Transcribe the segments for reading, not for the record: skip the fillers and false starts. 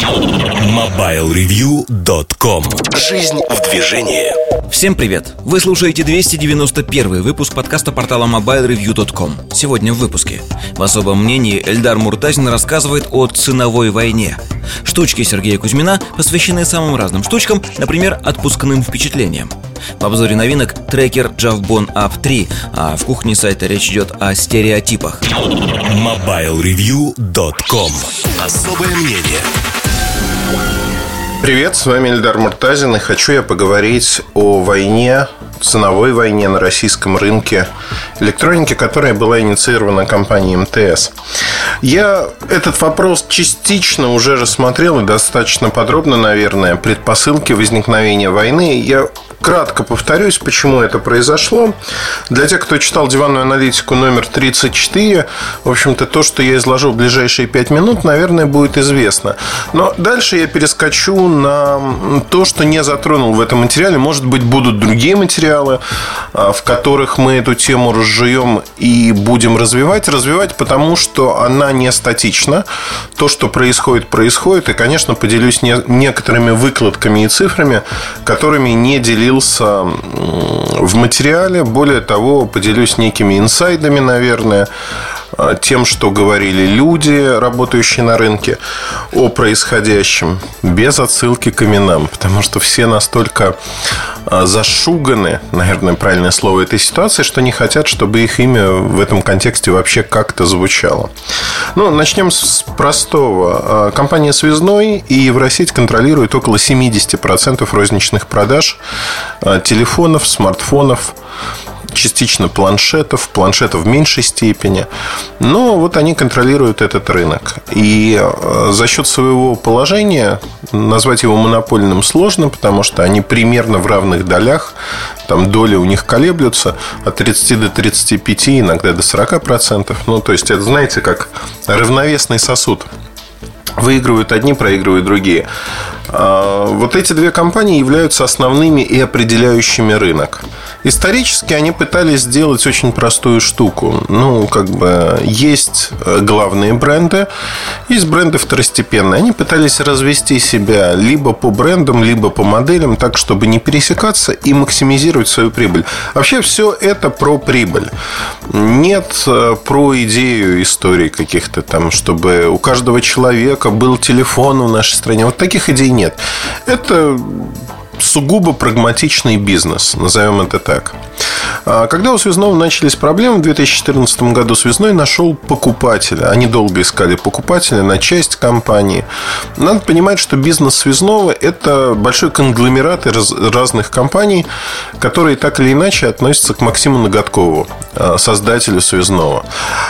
MobileReview.com. Жизнь в движении. Всем привет! Вы слушаете 291 выпуск подкаста портала MobileReview.com. Сегодня в выпуске. В особом мнении Эльдар Муртазин рассказывает о ценовой войне. Штучки Сергея Кузьмина посвящены самым разным штучкам, например, отпускным впечатлениям. В обзоре новинок трекер Javbon Up 3, а в кухне сайта речь идет о стереотипах. MobileReview.com. Особое мнение. Привет, с вами Эльдар Муртазин, и хочу я поговорить о войне, ценовой войне на российском рынке электроники, которая была инициирована компанией МТС. Я этот вопрос частично уже рассмотрел и достаточно подробно, наверное, предпосылки возникновения войны. Я кратко повторюсь, почему это произошло. Для тех, кто читал диванную аналитику номер 34, в общем-то, то, что я изложу в ближайшие 5 минут, наверное, будет известно. Но дальше я перескочу на то, что не затронул в этом материале. Может быть, будут другие материалы, в которых мы эту тему разжуем и будем развивать, потому что она не статична. То, что происходит, происходит. И, конечно, поделюсь некоторыми выкладками и цифрами, которыми не делился в материале. Более того, поделюсь некими инсайдами, наверное, тем, что говорили люди, работающие на рынке, о происходящем, без отсылки к именам, потому что все настолько зашуганы, наверное, правильное слово, этой ситуации, что не хотят, чтобы их имя в этом контексте вообще как-то звучало. Ну, начнем с простого. Компания «Связной» и Евросеть контролирует около 70% розничных продаж телефонов, смартфонов, частично планшетов в меньшей степени. Но вот они контролируют этот рынок. И за счет своего положения назвать его монопольным сложно, потому что они примерно в равных долях. Там доли у них колеблются от 30 до 35, иногда до 40%. Ну, то есть, это, знаете, как равновесный сосуд. Выигрывают одни, проигрывают другие. Вот эти две компании являются основными и определяющими рынок. Исторически они пытались сделать очень простую штуку. Ну, как бы есть главные бренды, есть бренды второстепенные. Они пытались развести себя либо по брендам, либо по моделям, так, чтобы не пересекаться и максимизировать свою прибыль. Вообще все это про прибыль. Нет про идею истории каких-то там, чтобы у каждого человека был телефон в нашей стране. Вот таких идей нет. Это сугубо прагматичный бизнес, назовем это так. Когда у Связного начались проблемы, в 2014 году Связной нашел покупателя. Они долго искали покупателя на часть компании. Надо понимать, что бизнес Связного – это большой конгломерат из разных компаний, которые так или иначе относятся к Максиму Ноготкову, создателю Связного.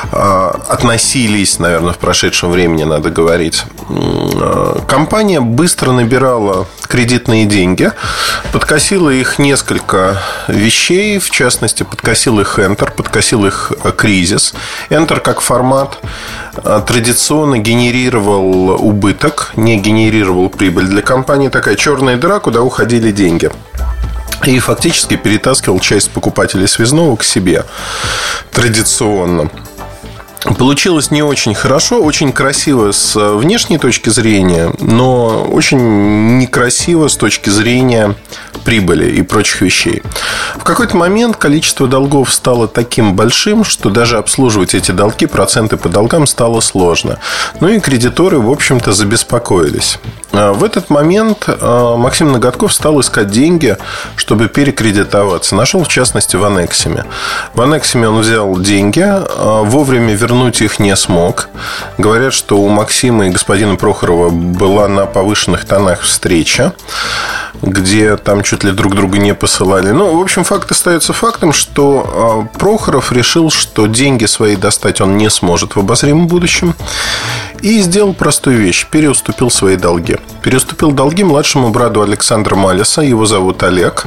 Относились, наверное, в прошедшем времени, надо говорить. Компания быстро набирала кредитные деньги, подкосила их несколько вещей. В частности, подкосил их Enter, подкосил их кризис. Enter как формат традиционно генерировал убыток, не генерировал прибыль для компании. Такая черная дыра, куда уходили деньги. И фактически перетаскивал часть покупателей Связного к себе традиционно. Получилось не очень хорошо, очень красиво с внешней точки зрения, но очень некрасиво с точки зрения прибыли и прочих вещей. В какой-то момент количество долгов стало таким большим, что даже обслуживать эти долги, проценты по долгам стало сложно. Ну и кредиторы, в общем-то, забеспокоились. В этот момент Максим Ноготков стал искать деньги, чтобы перекредитоваться. Нашел, в частности, в Аннексиме. В Аннексиме он взял деньги, вовремя вернуть их не смог. Говорят, что у Максима и господина Прохорова была на повышенных тонах встреча, где там чуть ли друг друга не посылали. Ну, в общем, факт остается фактом, что Прохоров решил, что деньги свои достать он не сможет в обозримом будущем. И сделал простую вещь. Переуступил свои долги. Переуступил долги младшему брату Александра Малеса. Его зовут Олег.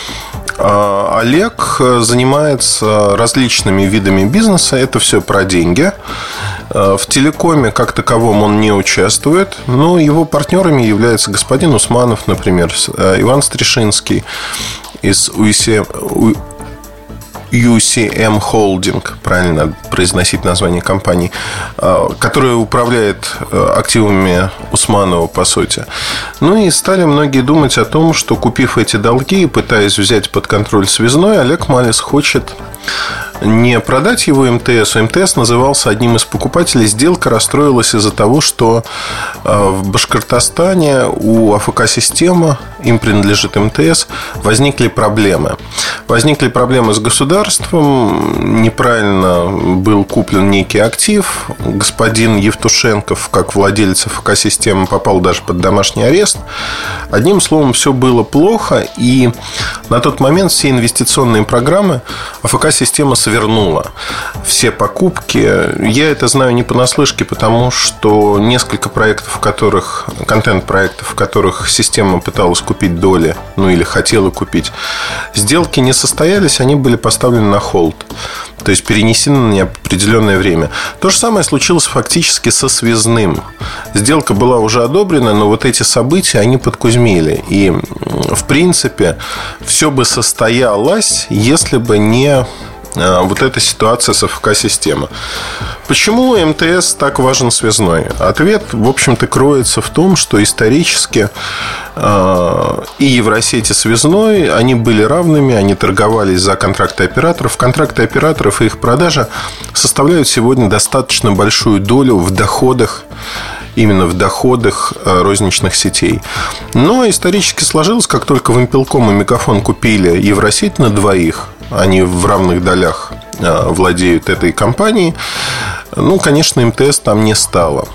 Олег занимается различными видами бизнеса. Это все про деньги. В телекоме как таковом он не участвует. Но его партнерами являются господин Усманов, например, Иван Стришинский из UCM Holding, правильно надо произносить название компании, которая управляет активами Усманова, по сути. Ну и стали многие думать о том, что, купив эти долги и пытаясь взять под контроль связной, Олег Малес хочет не продать его МТС. МТС назывался одним из покупателей. Сделка расстроилась из-за того, что в Башкортостане у АФК-системы, им принадлежит МТС, возникли проблемы. Возникли проблемы с государством. Неправильно был куплен некий актив. Господин Евтушенков, как владелец АФК-системы, попал даже под домашний арест. Одним словом, все было плохо. И на тот момент все инвестиционные программы АФК-система свернула. Все покупки. Я это знаю не понаслышке, потому что несколько проектов, контент-проектов, в которых система пыталась купить доли, ну или хотела купить, сделки не состоялись, они были поставлены на холд. То есть перенесены на неопределенное время. То же самое случилось фактически со связным. Сделка была уже одобрена, но вот эти события, они подкузмили. И, в принципе, все бы состоялось, если бы не вот эта ситуация с АФК-системой. Почему МТС так важен связной? Ответ, в общем-то, кроется в том, что исторически и Евросеть, и связной, они были равными, они торговались за контракты операторов. Контракты операторов и их продажа составляют сегодня достаточно большую долю в доходах, именно в доходах розничных сетей. Но исторически сложилось, как только Вимпелком и Мегафон купили Евросеть на двоих, они в равных долях владеют этой компанией, ну, конечно, МТС там не стало.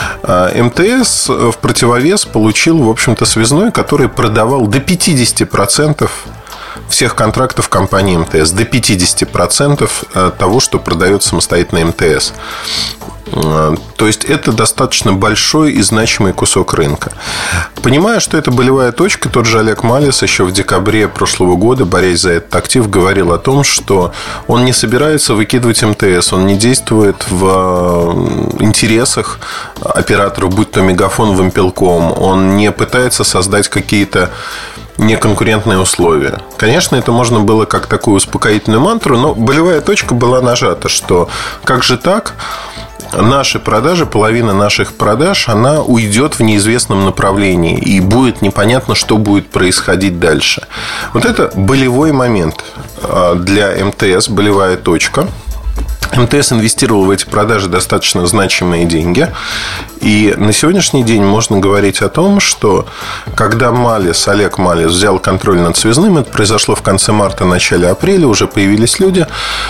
МТС в противовес получил, в общем-то, связной, который продавал до 50% всех контрактов компании МТС, до 50% того, что продает самостоятельно МТС. То есть это достаточно большой и значимый кусок рынка. Понимая, что это болевая точка, тот же Олег Малес еще в декабре прошлого года, борясь за этот актив, говорил о том, что он не собирается выкидывать МТС, он не действует в интересах операторов, будь то Мегафон, Вимпелком, он не пытается создать какие-то неконкурентные условия. Конечно, это можно было как такую успокоительную мантру, но болевая точка была нажата, что как же так? Наши продажи, половина наших продаж, она уйдет в неизвестном направлении, и будет непонятно, что будет происходить дальше. Вот это болевой момент для МТС, болевая точка. МТС инвестировал в эти продажи достаточно значимые деньги. И на сегодняшний день можно говорить о том, что когда Олег Малес взял контроль над связным, это произошло в конце марта, начале апреля, уже появились люди,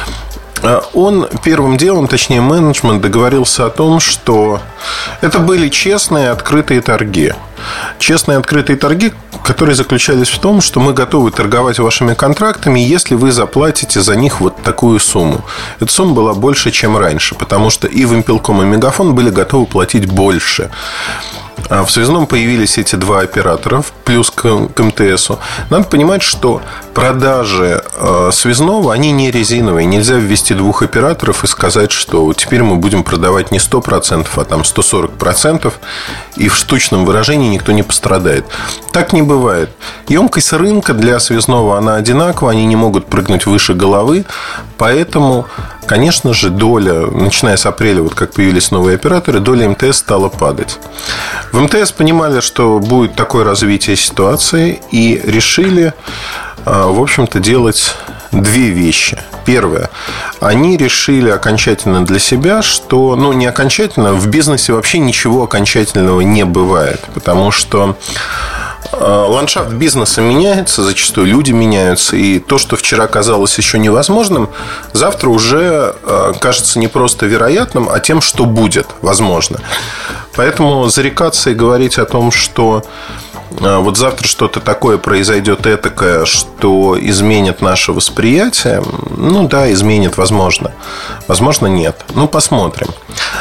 он первым делом, точнее менеджмент, договорился о том, что это были честные открытые торги. Честные открытые торги, которые заключались в том, что мы готовы торговать вашими контрактами, если вы заплатите за них вот такую сумму. Эта сумма была больше, чем раньше, потому что и Вимпелком, и Мегафон были готовы платить больше. В связном появились эти два оператора, плюс к МТСу. Надо понимать, что продажи связного, они не резиновые. Нельзя ввести двух операторов и сказать, что теперь мы будем продавать не 100%, а там 140%, и в штучном выражении никто не пострадает. Так не бывает. Емкость рынка для связного, она одинакова, они не могут прыгнуть выше головы, поэтому, конечно же, доля, начиная с апреля, вот как появились новые операторы, доля МТС стала падать. В МТС понимали, что будет такое развитие ситуации, и решили, в общем-то, делать две вещи. Первое. Они решили окончательно для себя, что, не окончательно, в бизнесе вообще ничего окончательного не бывает, потому что ландшафт бизнеса меняется, зачастую люди меняются, и то, что вчера казалось еще невозможным, завтра уже кажется не просто вероятным, а тем, что будет возможно. Поэтому зарекаться и говорить о том, что вот завтра что-то такое произойдет этакое, что изменит наше восприятие, да, изменит, возможно. Возможно, нет. Посмотрим.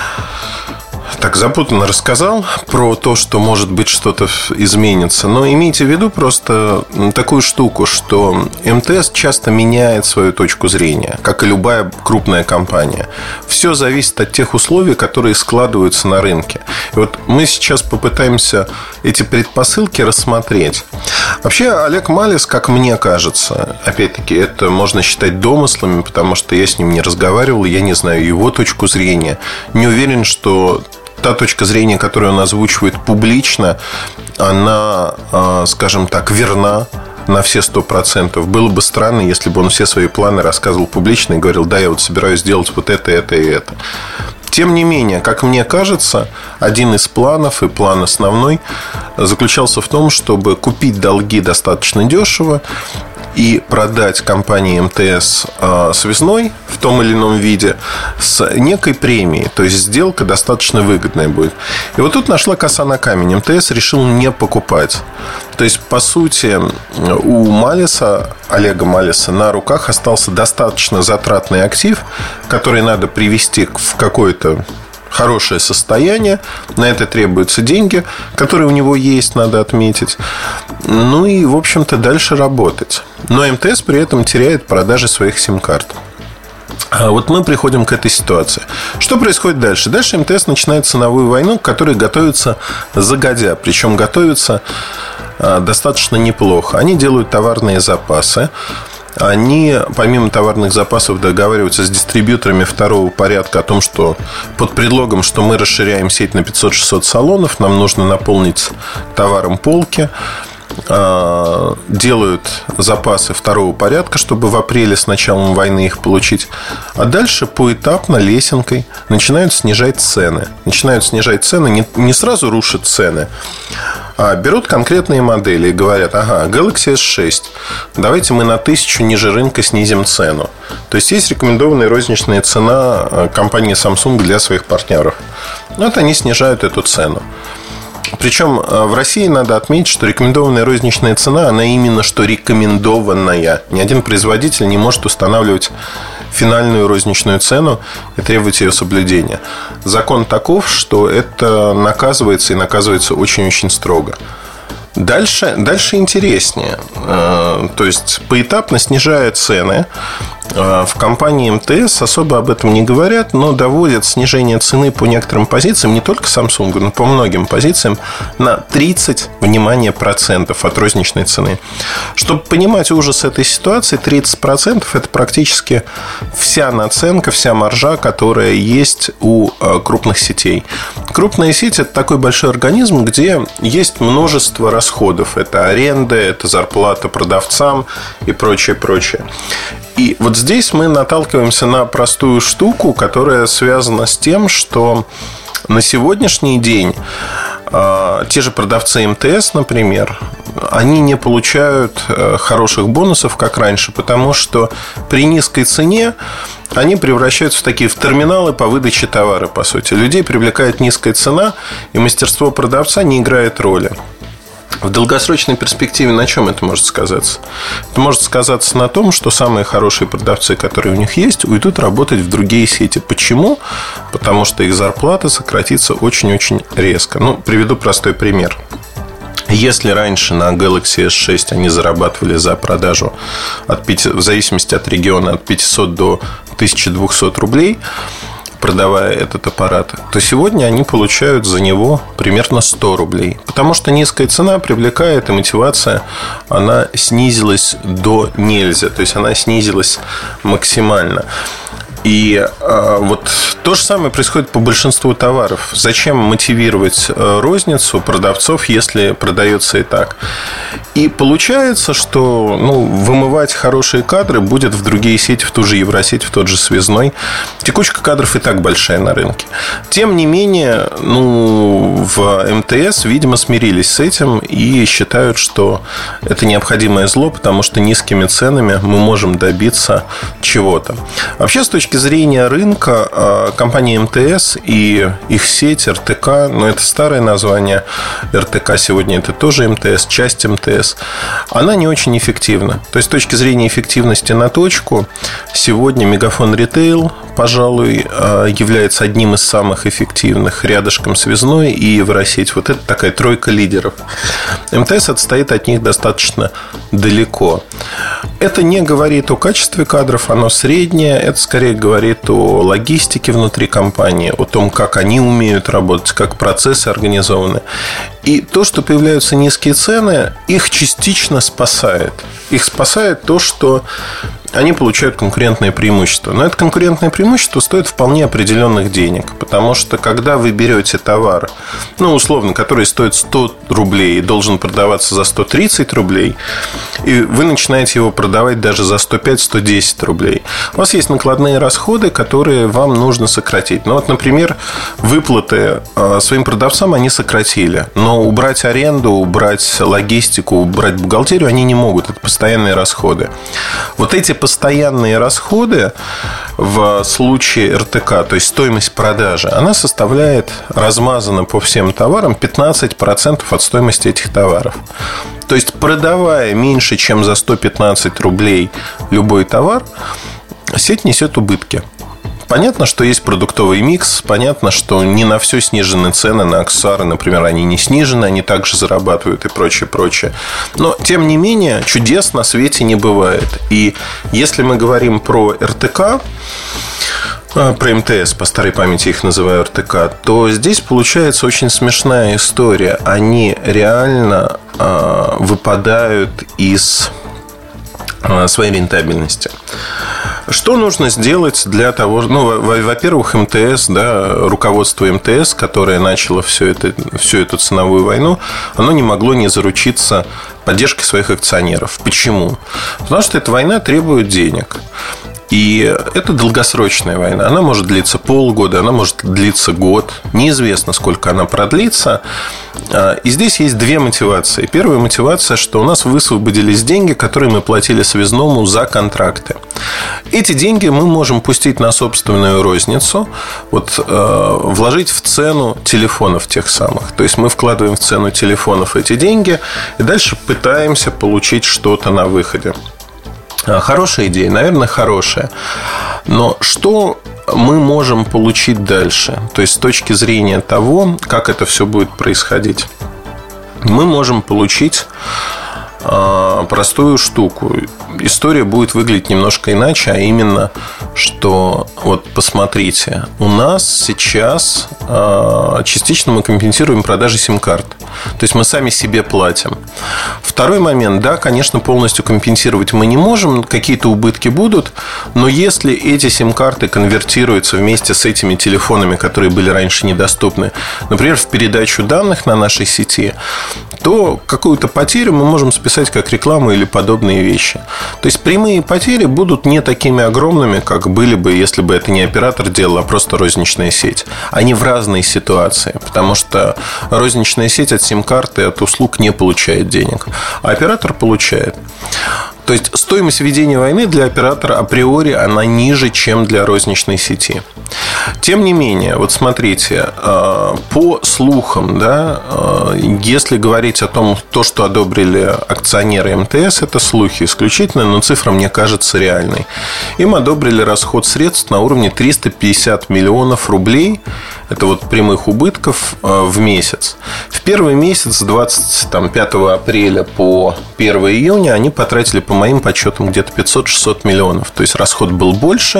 Так запутанно рассказал про то, что может быть что-то изменится. Но имейте в виду просто такую штуку, что МТС часто меняет свою точку зрения, как и любая крупная компания. Все зависит от тех условий, которые складываются на рынке. И вот мы сейчас попытаемся эти предпосылки рассмотреть. Вообще, Олег Малес, как мне кажется, опять-таки, это можно считать домыслами, потому что я с ним не разговаривал, я не знаю его точку зрения. Не уверен, что та точка зрения, которую он озвучивает публично, она, скажем так, верна на все 100%. Было бы странно, если бы он все свои планы рассказывал публично и говорил: да, я вот собираюсь сделать вот это и это. Тем не менее, как мне кажется, один из планов, и план основной, заключался в том, чтобы купить долги достаточно дешево и продать компании МТС связной в том или ином виде с некой премией. То есть сделка достаточно выгодная будет. И вот тут нашла коса на камень. МТС решил не покупать. То есть, по сути, у Малеса, Олега Малеса, на руках остался достаточно затратный актив, который надо привести в какое-то хорошее состояние. На это требуются деньги, которые у него есть, надо отметить. Ну и, в общем-то, дальше работать. Но МТС при этом теряет продажи своих сим-карт. А вот мы приходим к этой ситуации. Что происходит дальше? Дальше МТС начинает ценовую войну, к которой готовится загодя. Причем готовится достаточно неплохо. Они делают товарные запасы. Они, помимо товарных запасов, договариваются с дистрибьюторами второго порядка о том, что под предлогом, что мы расширяем сеть на 500-600 салонов, нам нужно наполнить товаром полки. Делают запасы второго порядка, чтобы в апреле с началом войны их получить. А дальше поэтапно, лесенкой начинают снижать цены. Не сразу рушат цены, а берут конкретные модели и говорят: ага, Galaxy S6, давайте мы на 1000 ниже рынка снизим цену. То есть есть рекомендованная розничная цена компании Samsung для своих партнеров. Вот они снижают эту цену. Причем в России надо отметить, что рекомендованная розничная цена, она именно что рекомендованная. Ни один производитель не может устанавливать финальную розничную цену и требовать ее соблюдения. Закон таков, что это наказывается, и наказывается очень-очень строго. Дальше интереснее. То есть поэтапно снижая цены. В компании МТС особо об этом не говорят, но доводят снижение цены по некоторым позициям, не только Samsung, но по многим позициям, на 30, внимание, процентов от розничной цены. Чтобы понимать ужас этой ситуации, 30% это практически вся наценка, вся маржа, которая есть у крупных сетей. Крупная сеть – это такой большой организм, где есть множество расходов. Это аренда, это зарплата продавцам и прочее. И вот здесь мы наталкиваемся на простую штуку, которая связана с тем, что на сегодняшний день те же продавцы МТС, например, они не получают хороших бонусов, как раньше, потому что при низкой цене они превращаются в терминалы по выдаче товара, по сути. Людей привлекает низкая цена, и мастерство продавца не играет роли. В долгосрочной перспективе на чем это может сказаться? Это может сказаться на том, что самые хорошие продавцы, которые у них есть, уйдут работать в другие сети. Почему? Потому что их зарплата сократится очень-очень резко. Приведу простой пример. Если раньше на Galaxy S6 они зарабатывали за продажу в зависимости от региона от 500 до 1200 рублей, продавая этот аппарат, то сегодня они получают за него примерно 100 рублей. Потому что низкая цена привлекает, и мотивация, она снизилась до нельзя. То есть она снизилась максимально. И вот то же самое происходит по большинству товаров. Зачем мотивировать розницу продавцов, если продается и так? И получается, что вымывать хорошие кадры будет в другие сети, в ту же Евросеть, в тот же связной. Текучка кадров и так большая на рынке. Тем не менее, в МТС, видимо, смирились с этим и считают, что это необходимое зло, потому что низкими ценами мы можем добиться чего-то. Вообще, с точки зрения рынка, компания МТС и их сеть РТК, это старое название, РТК сегодня это тоже МТС, часть МТС, она не очень эффективна. То есть с точки зрения эффективности на точку, сегодня Мегафон Ритейл, пожалуй, является одним из самых эффективных, рядышком связной и Евросеть. Вот это такая тройка лидеров. МТС отстоит от них достаточно далеко. Это не говорит о качестве кадров, оно среднее. Это скорее говорит о логистике внутри компании, о том, как они умеют работать, как процессы организованы. И то, что появляются низкие цены, их частично спасает. Их спасает то, что они получают конкурентное преимущество. Но это конкурентное преимущество стоит вполне определенных денег. Потому что, когда вы берете товар, условно, который стоит 100 рублей и должен продаваться за 130 рублей, и вы начинаете его продавать даже за 105-110 рублей, у вас есть накладные расходы, которые вам нужно сократить. Например, выплаты своим продавцам они сократили. Но убрать аренду, убрать логистику, убрать бухгалтерию они не могут. Это постоянные расходы. Вот эти постоянные расходы в случае РТК, то есть стоимость продажи, она составляет размазанно по всем товарам 15% от стоимости этих товаров. То есть, продавая меньше, чем за 115 рублей любой товар, сеть несет убытки. Понятно, что есть продуктовый микс. Понятно, что не на все снижены цены. На аксессуары, например, они не снижены. Они также зарабатывают и прочее. Но, тем не менее, чудес на свете не бывает. И если мы говорим про РТК, про МТС, по старой памяти их называю РТК, то здесь получается очень смешная история. Они реально выпадают из своей рентабельности. Что нужно сделать для того... во-первых, МТС, руководство МТС, которое начало всю эту ценовую войну, оно не могло не заручиться поддержкой своих акционеров. Почему? Потому что эта война требует денег. И это долгосрочная война. Она может длиться полгода, она может длиться год. Неизвестно, сколько она продлится. И здесь есть две мотивации. Первая мотивация, что у нас высвободились деньги, которые мы платили связному за контракты. Эти деньги мы можем пустить на собственную розницу, вложить в цену телефонов тех самых. То есть мы вкладываем в цену телефонов эти деньги и дальше пытаемся получить что-то на выходе. Хорошая идея, наверное, хорошая. Но что мы можем получить дальше? То есть, с точки зрения того, как это все будет происходить, мы можем получить простую штуку. История будет выглядеть немножко иначе, а именно, что посмотрите, у нас сейчас частично мы компенсируем продажи сим-карт. То есть мы сами себе платим. Второй момент, конечно, полностью компенсировать мы не можем, какие-то убытки будут, но если эти сим-карты конвертируются вместе с этими телефонами, которые были раньше недоступны, например, в передачу данных на нашей сети, то какую-то потерю мы можем списать как рекламу или подобные вещи. То есть прямые потери будут не такими огромными, как были бы, если бы это не оператор делал, а просто розничная сеть. Они в разные ситуации, потому что розничная сеть от сим-карты, от услуг не получает денег, а оператор получает. То есть стоимость ведения войны для оператора априори она ниже, чем для розничной сети. Тем не менее, смотрите, по слухам, если говорить о том, что одобрили акционеры МТС, это слухи исключительно, но цифра мне кажется реальной. Им одобрили расход средств на уровне 350 миллионов рублей. Это прямых убытков в месяц. В первый месяц с 25 апреля по 1 июня они потратили, по моим подсчетам, где-то 500-600 миллионов. То есть расход был больше.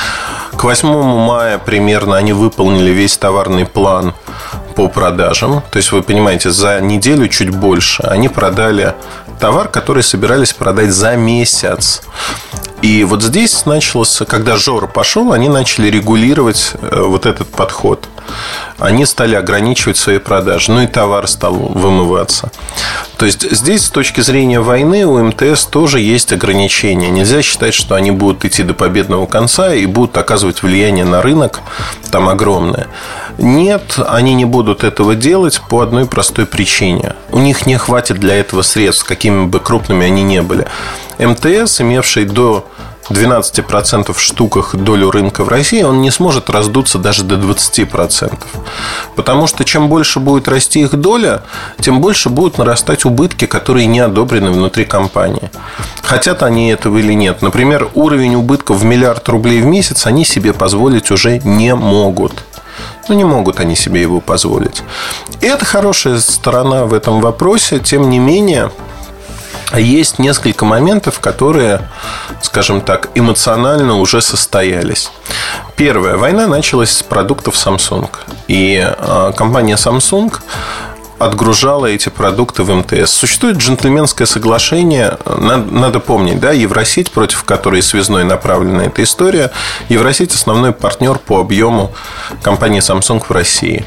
К 8 мая примерно они выполнили весь товарный план по продажам. То есть, вы понимаете, за неделю чуть больше они продали товар, который собирались продать за месяц. И здесь началось, когда жор пошел, они начали регулировать этот подход. Они стали ограничивать свои продажи. И товар стал вымываться. То есть здесь, с точки зрения войны, у МТС тоже есть ограничения. Нельзя считать, что они будут идти до победного конца и будут оказывать влияние на рынок там огромное. Нет, они не будут этого делать по одной простой причине. У них не хватит для этого средств, какими бы крупными они ни были. МТС, имевший до 12% в штуках долю рынка в России, он не сможет раздуться даже до 20%. Потому что чем больше будет расти их доля, тем больше будут нарастать убытки, которые не одобрены внутри компании. Хотят они этого или нет. Например, уровень убытков в 1 миллиард рублей в месяц они себе позволить уже не могут. Не могут они себе его позволить. И это хорошая сторона в этом вопросе. Тем не менее, есть несколько моментов, которые, скажем так, эмоционально уже состоялись. Первое. Война началась с продуктов Samsung. И компания Samsung отгружала эти продукты в МТС. Существует джентльменское соглашение, надо помнить, да, Евросеть, против которой связной направлена эта история. Евросеть – основной партнер по объему компании Samsung в России.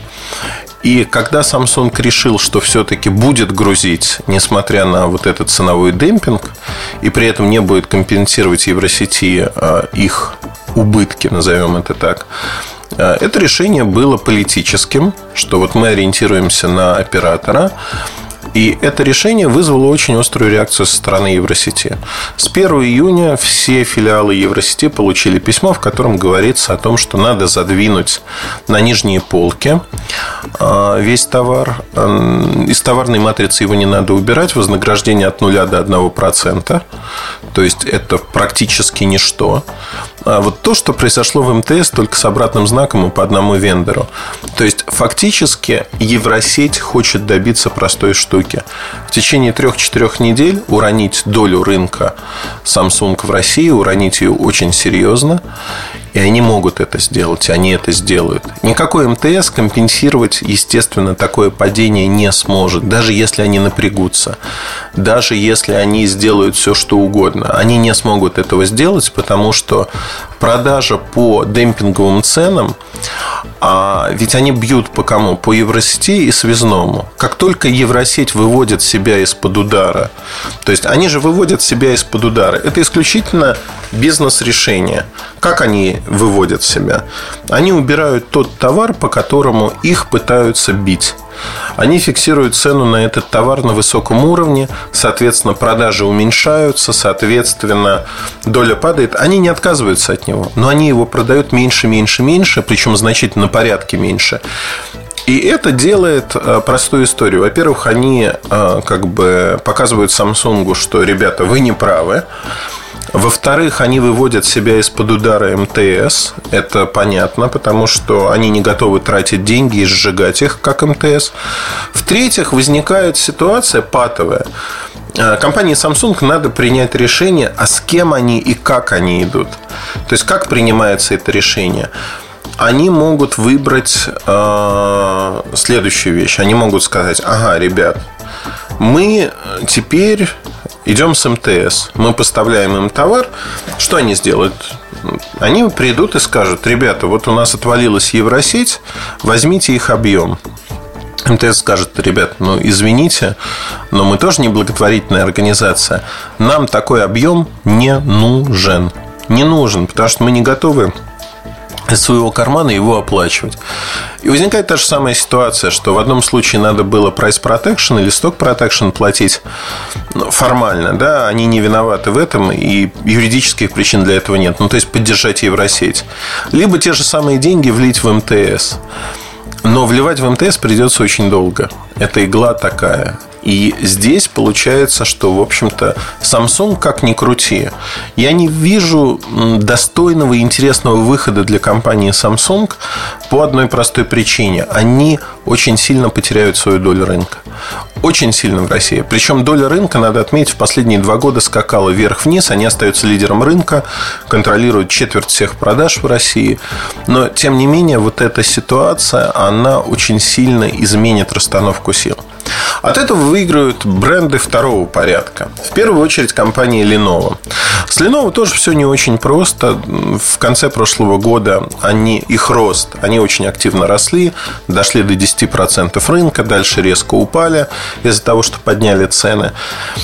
И когда Samsung решил, что все-таки будет грузить, несмотря на вот этот ценовой демпинг, и при этом не будет компенсировать Евросети их убытки, назовем это так, это решение было политическим, что вот мы ориентируемся на оператора. И это решение вызвало очень острую реакцию со стороны Евросети. С 1 июня все филиалы Евросети получили письмо, в котором говорится о том, что надо задвинуть на нижние полки весь товар. Из товарной матрицы его не надо убирать. Вознаграждение от 0 до 1%. То есть это практически ничто. А вот то, что произошло в МТС, только с обратным знаком и по одному вендору. То есть фактически Евросеть хочет добиться простой штуки. В течение 3-4 недель уронить долю рынка Samsung в России, уронить ее очень серьезно. И они могут это сделать, и они это сделают. Никакой МТС компенсировать, естественно, такое падение не сможет. Даже если они напрягутся. Даже если они сделают все, что угодно. Они не смогут этого сделать, потому что продажа по демпинговым ценам, ведь они бьют по кому? По Евросети и связному. Как только Евросеть выводит себя из-под удара, то есть они же выводят себя из-под удара, это исключительно бизнес-решение. Как они выводят себя? Они убирают тот товар, по которому их пытаются бить. Они фиксируют цену на этот товар на высоком уровне. Соответственно, продажи уменьшаются. Соответственно, доля падает. Они не отказываются от него, но они его продают меньше. Причем значительно порядке меньше. И это делает простую историю. Во-первых, они как бы показывают Samsung, что, ребята, вы не правы. Во-вторых, они выводят себя из-под удара МТС. Это понятно, потому что они не готовы тратить деньги и сжигать их, как МТС. В-третьих, возникает ситуация патовая. Компании Samsung надо принять решение, а с кем они и как они идут. То есть, как принимается это решение. Они могут выбрать следующую вещь. Они могут сказать: ага, ребят, мы теперь идем с МТС, мы поставляем им товар. Что они сделают? Они придут и скажут: ребята, вот у нас отвалилась Евросеть, возьмите их объем. МТС скажет: ребят, ну извините, но мы тоже не благотворительная организация. Нам такой объем не нужен. Не нужен, потому что мы не готовы из своего кармана его оплачивать. И возникает та же самая ситуация, что в одном случае надо было price protection или stock protection платить формально, да, они не виноваты в этом, и юридических причин для этого нет. Ну, то есть поддержать Евросеть. Либо те же самые деньги влить в МТС. Но вливать в МТС придется очень долго. Это игла такая. И здесь получается, что, в общем-то, Samsung, как ни крути, я не вижу достойного и интересного выхода для компании Samsung по одной простой причине. Они очень сильно потеряют свою долю рынка. Очень сильно в России. Причем доля рынка, надо отметить, в последние 2 года скакала вверх-вниз. Они остаются лидером рынка, контролируют четверть всех продаж в России. Но, тем не менее, вот эта ситуация, она очень сильно изменит расстановку сил. От этого выиграют бренды второго порядка. В первую очередь компания Lenovo. С Lenovo тоже все не очень просто. В конце прошлого года их рост, они очень активно росли, дошли до 10% рынка, дальше резко упали из-за того, что подняли цены.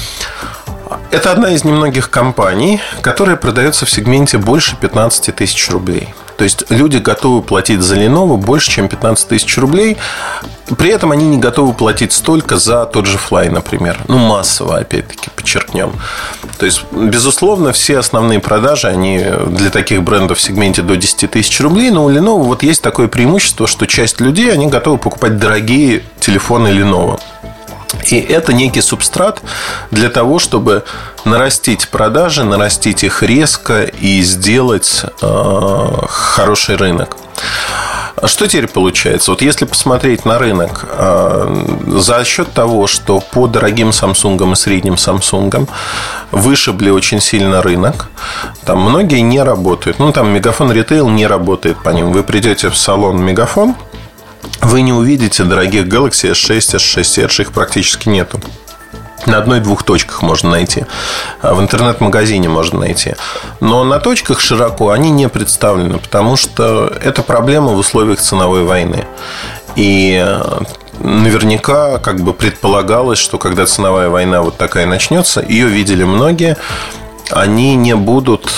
Это одна из немногих компаний, которая продается в сегменте больше 15 тысяч рублей. То есть люди готовы платить за Lenovo больше, чем 15 тысяч рублей. При этом они не готовы платить столько за тот же Fly, например. Ну, массово, опять-таки, подчеркнем. То есть, безусловно, все основные продажи, они для таких брендов в сегменте до 10 тысяч рублей. Но у Lenovo вот есть такое преимущество, что часть людей, они готовы покупать дорогие телефоны Lenovo. И это некий субстрат для того, чтобы нарастить продажи, нарастить их резко и сделать хороший рынок. Что теперь получается? Вот если посмотреть на рынок, за счет того, что по дорогим Samsung и средним Samsung вышибли очень сильно рынок, там многие не работают. Ну, там Мегафон Ритейл не работает по ним. Вы придете в салон Мегафон, вы не увидите дорогих Galaxy S6, S6 Edge, их практически нету. На 1-2 точках можно найти. В интернет-магазине можно найти. Но на точках широко они не представлены, потому что это проблема в условиях ценовой войны. И наверняка как бы предполагалось, что когда ценовая война вот такая начнется, ее видели многие, они не будут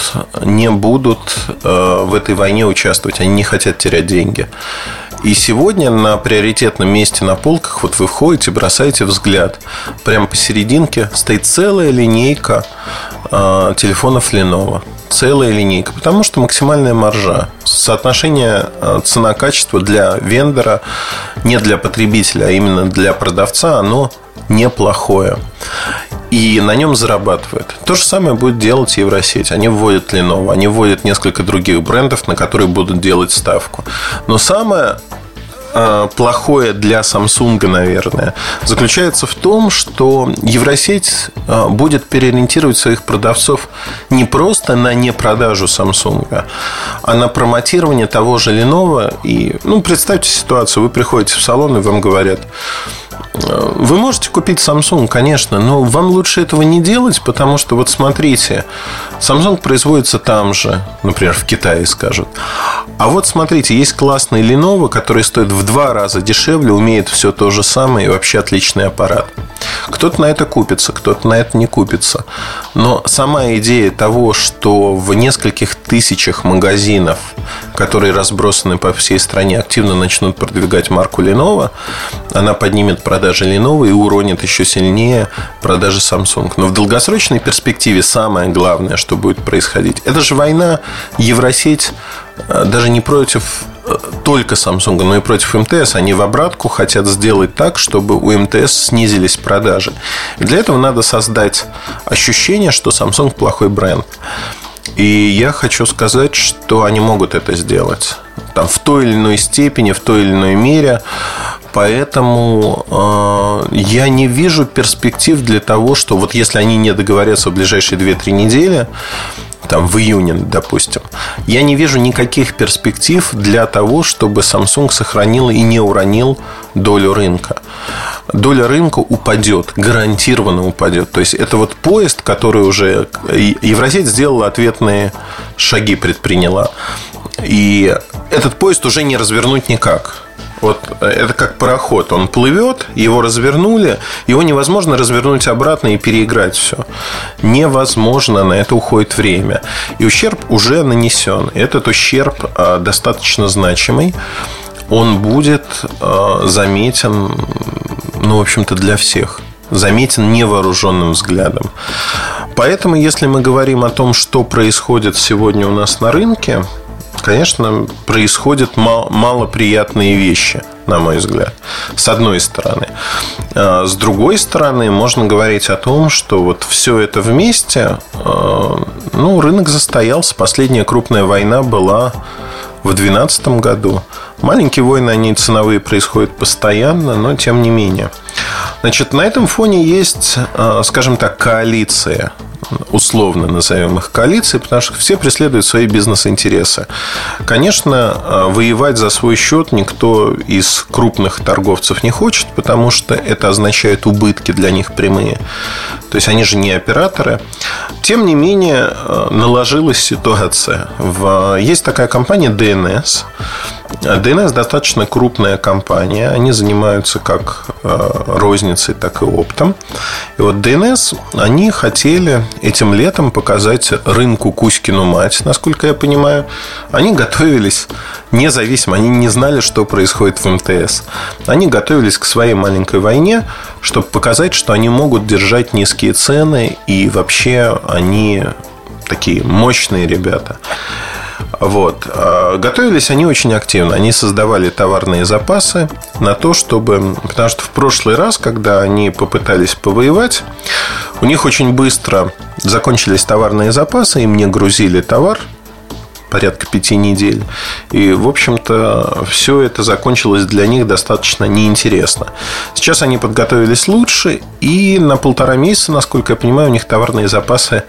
в этой войне участвовать. Они не хотят терять деньги. И сегодня на приоритетном месте на полках вот вы входите, бросаете взгляд. Прямо посерединке стоит целая линейка телефонов Lenovo. Целая линейка. Потому что максимальная маржа. Соотношение цена-качество для вендора, не для потребителя, а именно для продавца, оно неплохое. И на нем зарабатывает. То же самое будет делать Евросеть. Они вводят Lenovo, они вводят несколько других брендов, на которые будут делать ставку. Но самое плохое для Samsung, наверное, заключается в том, что Евросеть будет переориентировать своих продавцов не просто на непродажу Samsung, а на промотирование того же Lenovo. И, представьте ситуацию, вы приходите в салон, и вам говорят: вы можете купить Samsung, конечно, но вам лучше этого не делать, потому что, вот смотрите, Samsung производится там же, например, в Китае, скажут. А вот смотрите, есть классный Lenovo, который стоит в 2 раза дешевле, умеет все то же самое и вообще отличный аппарат. Кто-то на это купится, кто-то на это не купится. Но сама идея того, что в нескольких тысячах магазинов, которые разбросаны по всей стране, активно начнут продвигать марку Lenovo, она поднимет продажи Lenovo и уронит еще сильнее продажи Samsung. Но в долгосрочной перспективе самое главное, что будет происходить, это же война. Евросеть даже не против только Samsung, но и против МТС. Они в обратку хотят сделать так, чтобы у МТС снизились продажи. И для этого надо создать ощущение, что Samsung плохой бренд. И я хочу сказать, что они могут это сделать там, в той или иной степени, в той или иной мере. Поэтому я не вижу перспектив для того, что вот если они не договорятся в ближайшие 2-3 недели, там, в июне, допустим, я не вижу никаких перспектив для того, чтобы Samsung сохранил и не уронил долю рынка. Доля рынка упадет, гарантированно упадет. То есть это вот поезд, который уже Евросеть сделала ответные шаги, предприняла. И этот поезд уже не развернуть никак. Вот это как пароход. Он плывет, его развернули, его невозможно развернуть обратно и переиграть все. Невозможно, на это уходит время. И ущерб уже нанесен. Этот ущерб достаточно значимый. Он будет заметен, в общем-то, для всех. Заметен невооруженным взглядом. Поэтому, если мы говорим о том, что происходит сегодня у нас на рынке, конечно, происходят малоприятные вещи, на мой взгляд, с одной стороны. С другой стороны, можно говорить о том, что вот все это вместе, рынок застоялся. Последняя крупная война была в 2012 году. Маленькие войны, они ценовые, происходят постоянно, но тем не менее. Значит, на этом фоне есть, скажем так, коалиция. Условно назовем их коалицией, потому что все преследуют свои бизнес-интересы. Конечно, воевать за свой счет никто из крупных торговцев не хочет, потому что это означает убытки для них прямые. То есть они же не операторы. Тем не менее, наложилась ситуация. Есть такая компания DNS. DNS достаточно крупная компания. Они занимаются как розницей, так и оптом. И вот DNS, они хотели этим летом показать рынку Кузькину мать, насколько я понимаю. Они готовились независимо. Они не знали, что происходит в МТС. Они готовились к своей маленькой войне, чтобы показать, что они могут держать низкие цены. И вообще они такие мощные ребята. Вот. Готовились они очень активно. Они создавали товарные запасы на то, чтобы... Потому что в прошлый раз, когда они попытались повоевать, у них очень быстро закончились товарные запасы, им не грузили товар порядка 5 недель. И, в общем-то, все это закончилось для них достаточно неинтересно. Сейчас они подготовились лучше, и на 1,5 месяца, насколько я понимаю, у них товарные запасы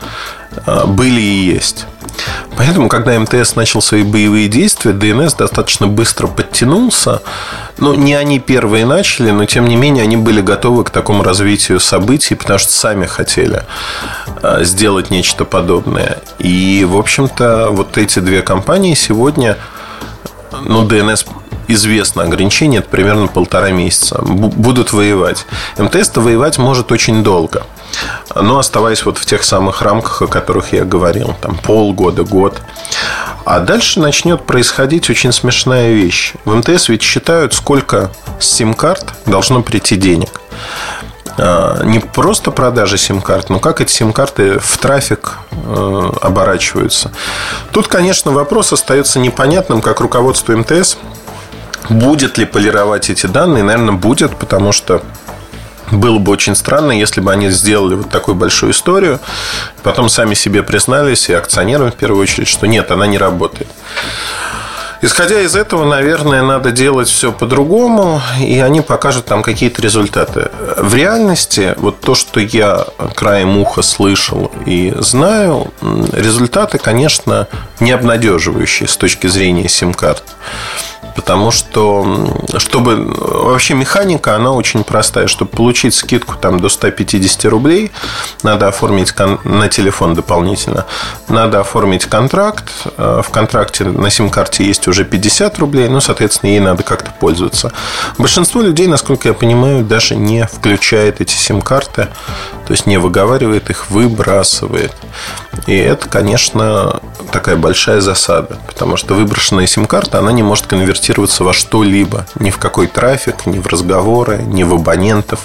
были и есть. Поэтому, когда МТС начал свои боевые действия, ДНС достаточно быстро подтянулся. Ну, не они первые начали, но, тем не менее, они были готовы к такому развитию событий, потому что сами хотели сделать нечто подобное. И, в общем-то, вот эти две компании сегодня, ну, ДНС известно ограничение, это примерно 1,5 месяца, будут воевать. МТС-то воевать может очень долго, но оставаясь вот в тех самых рамках, о которых я говорил, там полгода, год. А дальше начнет происходить очень смешная вещь. В МТС ведь считают, сколько с сим-карт должно прийти денег. Не просто продажи сим-карт, но как эти сим-карты в трафик оборачиваются. Тут, конечно, вопрос остается непонятным, как руководство МТС будет ли полировать эти данные. Наверное, будет, потому что было бы очень странно, если бы они сделали вот такую большую историю, потом сами себе признались, и акционерам в первую очередь, что нет, она не работает. Исходя из этого, наверное, надо делать все по-другому, и они покажут там какие-то результаты. В реальности, вот то, что я краем уха слышал и знаю, результаты, конечно, не обнадеживающие с точки зрения сим-карт. Потому что, чтобы вообще механика, она очень простая. Чтобы получить скидку там, до 150 рублей, надо оформить на телефон дополнительно. Надо оформить контракт. В контракте на сим-карте есть уже 50 рублей. Ну, соответственно, ей надо как-то пользоваться. Большинство людей, насколько я понимаю, даже не включает эти сим-карты. То есть не выговаривает их, выбрасывает. И это, конечно, такая большая засада. Потому что выброшенная сим-карта, она не может конвертироваться во что-либо. Ни в какой трафик, ни в разговоры, ни в абонентов.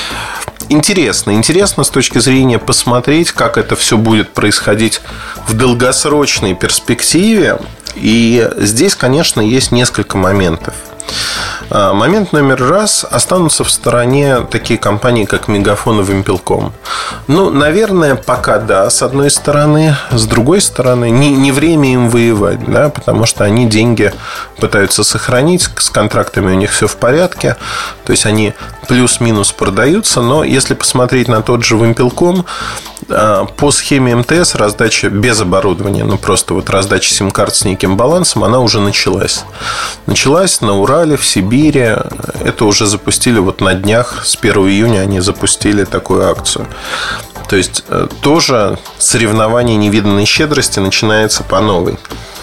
Интересно с точки зрения посмотреть, как это все будет происходить в долгосрочной перспективе. И здесь, конечно, есть несколько моментов. Момент номер раз. Останутся в стороне такие компании, как Мегафон и Вимпелком. Ну, наверное, пока да, с одной стороны. С другой стороны, не время им воевать, да, потому что они деньги пытаются сохранить. С контрактами у них все в порядке. То есть они плюс-минус продаются. Но если посмотреть на тот же Вимпелком, по схеме МТС раздача без оборудования, ну просто вот раздача сим-карт с неким балансом, она уже началась. Началась на Урале, в Сибири. Это уже запустили вот на днях. С 1 июня они запустили такую акцию. То есть тоже соревнование невиданной щедрости начинается по новой.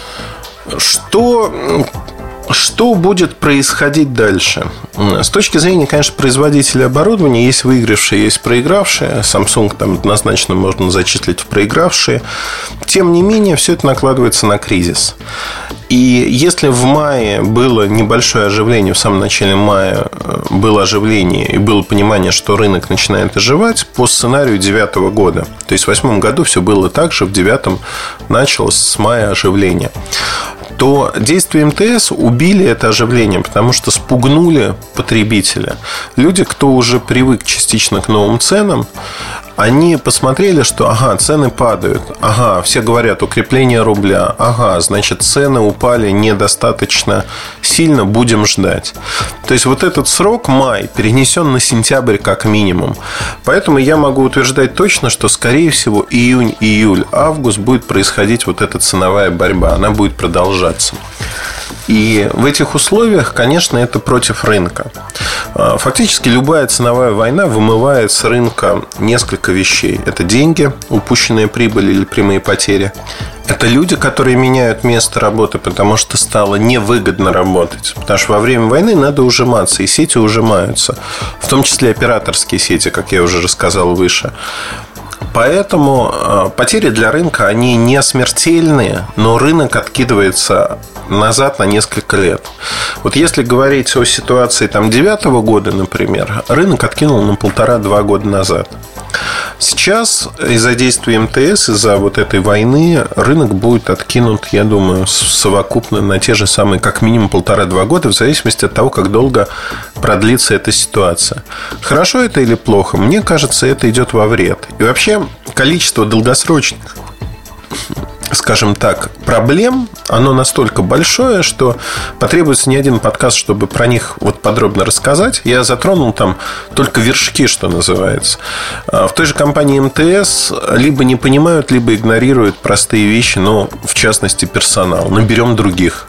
Что будет происходить дальше? С точки зрения, конечно, производителя оборудования, есть выигравшие, есть проигравшие. Samsung там однозначно можно зачислить в проигравшие. Тем не менее, все это накладывается на кризис. И если в мае было небольшое оживление, в самом начале мая было оживление и было понимание, что рынок начинает оживать по сценарию 2009 года. То есть в 2008 году все было так же, в 2009 началось с мая оживление. То действия МТС убили это оживление, потому что спугнули потребителя. Люди, кто уже привык частично к новым ценам, они посмотрели, что ага, цены падают, ага, все говорят укрепление рубля, ага, значит, цены упали недостаточно сильно, будем ждать. То есть вот этот срок, май, перенесен на сентябрь как минимум. Поэтому я могу утверждать точно, что, скорее всего, июнь, июль, август будет происходить вот эта ценовая борьба, она будет продолжаться. И в этих условиях, конечно, это против рынка. Фактически любая ценовая война вымывает с рынка несколько вещей. Это деньги, упущенная прибыль или прямые потери. Это люди, которые меняют место работы, потому что стало невыгодно работать. Потому что во время войны надо ужиматься, и сети ужимаются. В том числе операторские сети, как я уже рассказал выше. Поэтому потери для рынка, они не смертельные, но рынок откидывается назад на несколько лет. Вот если говорить о ситуации 2009 года, например, рынок откинул на 1,5-2 года назад. Сейчас из-за действий МТС, из-за вот этой войны, рынок будет откинут, я думаю, совокупно на те же самые, как минимум 1,5-2 года, в зависимости от того, как долго продлится эта ситуация. Хорошо это или плохо? Мне кажется, это идет во вред. И вообще количество долгосрочных скажем так, проблем, оно настолько большое, что потребуется не один подкаст, чтобы про них вот подробно рассказать. Я затронул там только вершки, что называется. В той же компании МТС либо не понимают, либо игнорируют простые вещи, но в частности персонал. Наберем других.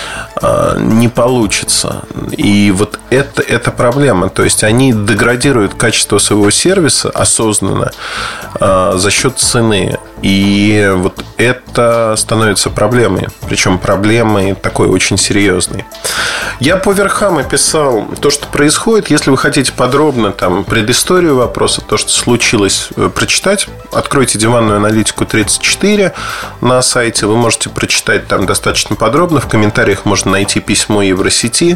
Не получится. И вот это проблема. То есть они деградируют качество своего сервиса осознанно за счет цены. И вот это становится проблемой. Причем проблемой такой очень серьезной. Я по верхам описал то, что происходит. Если вы хотите подробно там предысторию вопроса, то, что случилось, прочитать, откройте диванную аналитику 34 на сайте. Вы можете прочитать там достаточно подробно. В комментариях можно найти письмо Евросети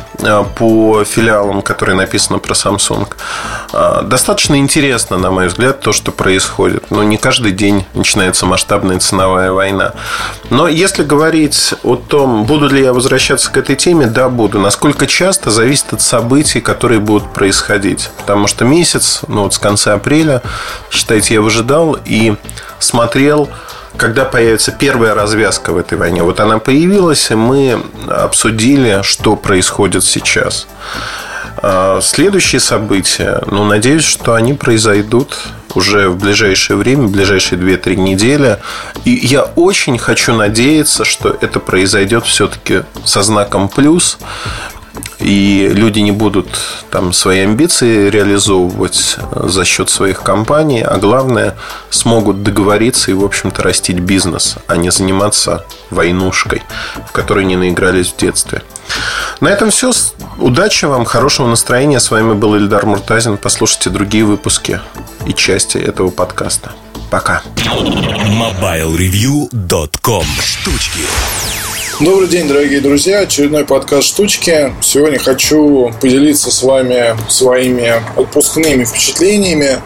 по филиалам, которые написано про Samsung. Достаточно интересно, на мой взгляд, то, что происходит. Но не каждый день начинается масштабная ценовая война. Но если говорить о том, буду ли я возвращаться к этой теме, да, буду. Насколько часто, зависит от событий, которые будут происходить. Потому что месяц, вот с конца апреля, считайте, я выжидал и смотрел, когда появится первая развязка в этой войне. Вот она появилась, и мы обсудили, что происходит сейчас. Следующие события, надеюсь, что они произойдут уже в ближайшее время, в ближайшие 2-3 недели. И я очень хочу надеяться, что это произойдет все-таки со знаком плюс. И люди не будут там свои амбиции реализовывать за счет своих компаний, а главное, смогут договориться и, в общем-то, растить бизнес, а не заниматься войнушкой, в которой не наигрались в детстве. На этом все. Удачи вам, хорошего настроения. С вами был Эльдар Муртазин. Послушайте другие выпуски и части этого подкаста. Пока. MobileReview.com. Штучки. Добрый день, дорогие друзья. Очередной подкаст «Штучки». Сегодня хочу поделиться с вами своими отпускными впечатлениями.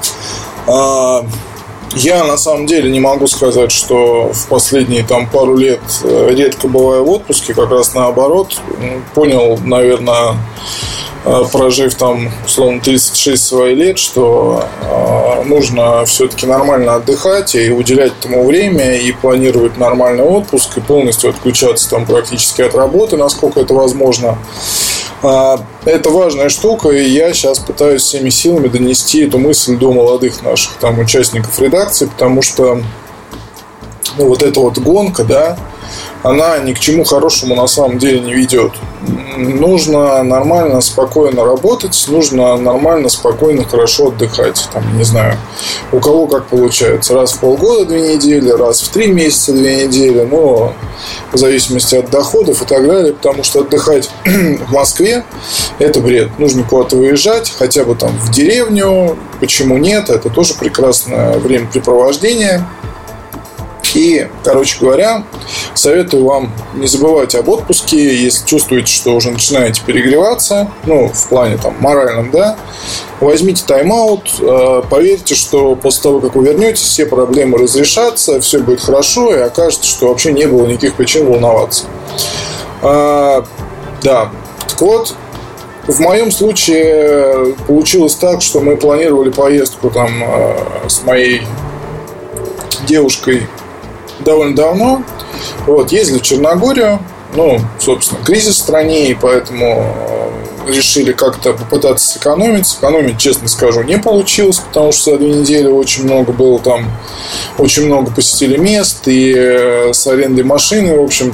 Я на самом деле не могу сказать, что в последние пару лет редко бываю в отпуске. Как раз наоборот. Понял, наверное, прожив условно 36 своих лет, что нужно все-таки нормально отдыхать и уделять этому время, и планировать нормальный отпуск, и полностью отключаться практически от работы, насколько это возможно. Это важная штука, и я сейчас пытаюсь всеми силами донести эту мысль до молодых наших участников редакции, потому что вот эта вот гонка, да, она ни к чему хорошему на самом деле не ведет. Нужно нормально, спокойно работать, нужно нормально, спокойно, хорошо отдыхать. Не знаю, у кого как получается. Раз в полгода 2 недели, раз в 3 месяца 2 недели. Но в зависимости от доходов и так далее. Потому что отдыхать в Москве – это бред. Нужно куда-то выезжать, хотя бы в деревню. Почему нет? Это тоже прекрасное времяпрепровождение. И, короче говоря, советую вам не забывать об отпуске. Если чувствуете, что уже начинаете перегреваться, в плане моральном, да, возьмите тайм-аут. Поверьте, что после того, как вы вернетесь, все проблемы разрешатся, все будет хорошо, и окажется, что вообще не было никаких причин волноваться. Да, так вот, в моем случае получилось так, что мы планировали поездку с моей девушкой довольно давно. Ездили в Черногорию. Собственно, кризис в стране, и поэтому решили как-то попытаться сэкономить. Сэкономить, честно скажу, не получилось, потому что за 2 недели очень много было очень много посетили мест, и с арендой машины, в общем,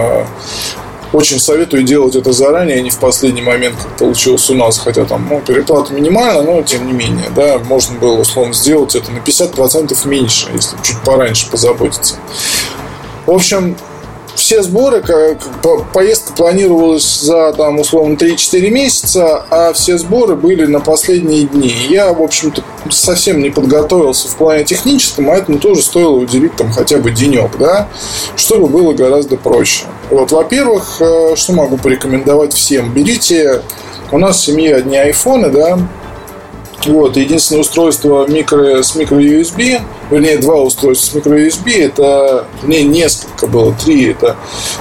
очень советую делать это заранее, а не в последний момент, как получилось у нас. Хотя переплата минимальна, но тем не менее, да, можно было условно сделать это на 50% меньше, если чуть пораньше позаботиться. В общем, все сборы, поездка планировалась за условно 3-4 месяца, а все сборы были на последние дни. Я, в общем-то, совсем не подготовился в плане техническом, а этому тоже стоило уделить хотя бы денек, да, чтобы было гораздо проще. Во-первых, что могу порекомендовать всем? Берите, у нас в семье одни айфоны, да. Единственное устройство с микро-USB, вернее, 2 устройства с микро-USB, это, несколько было, 3, это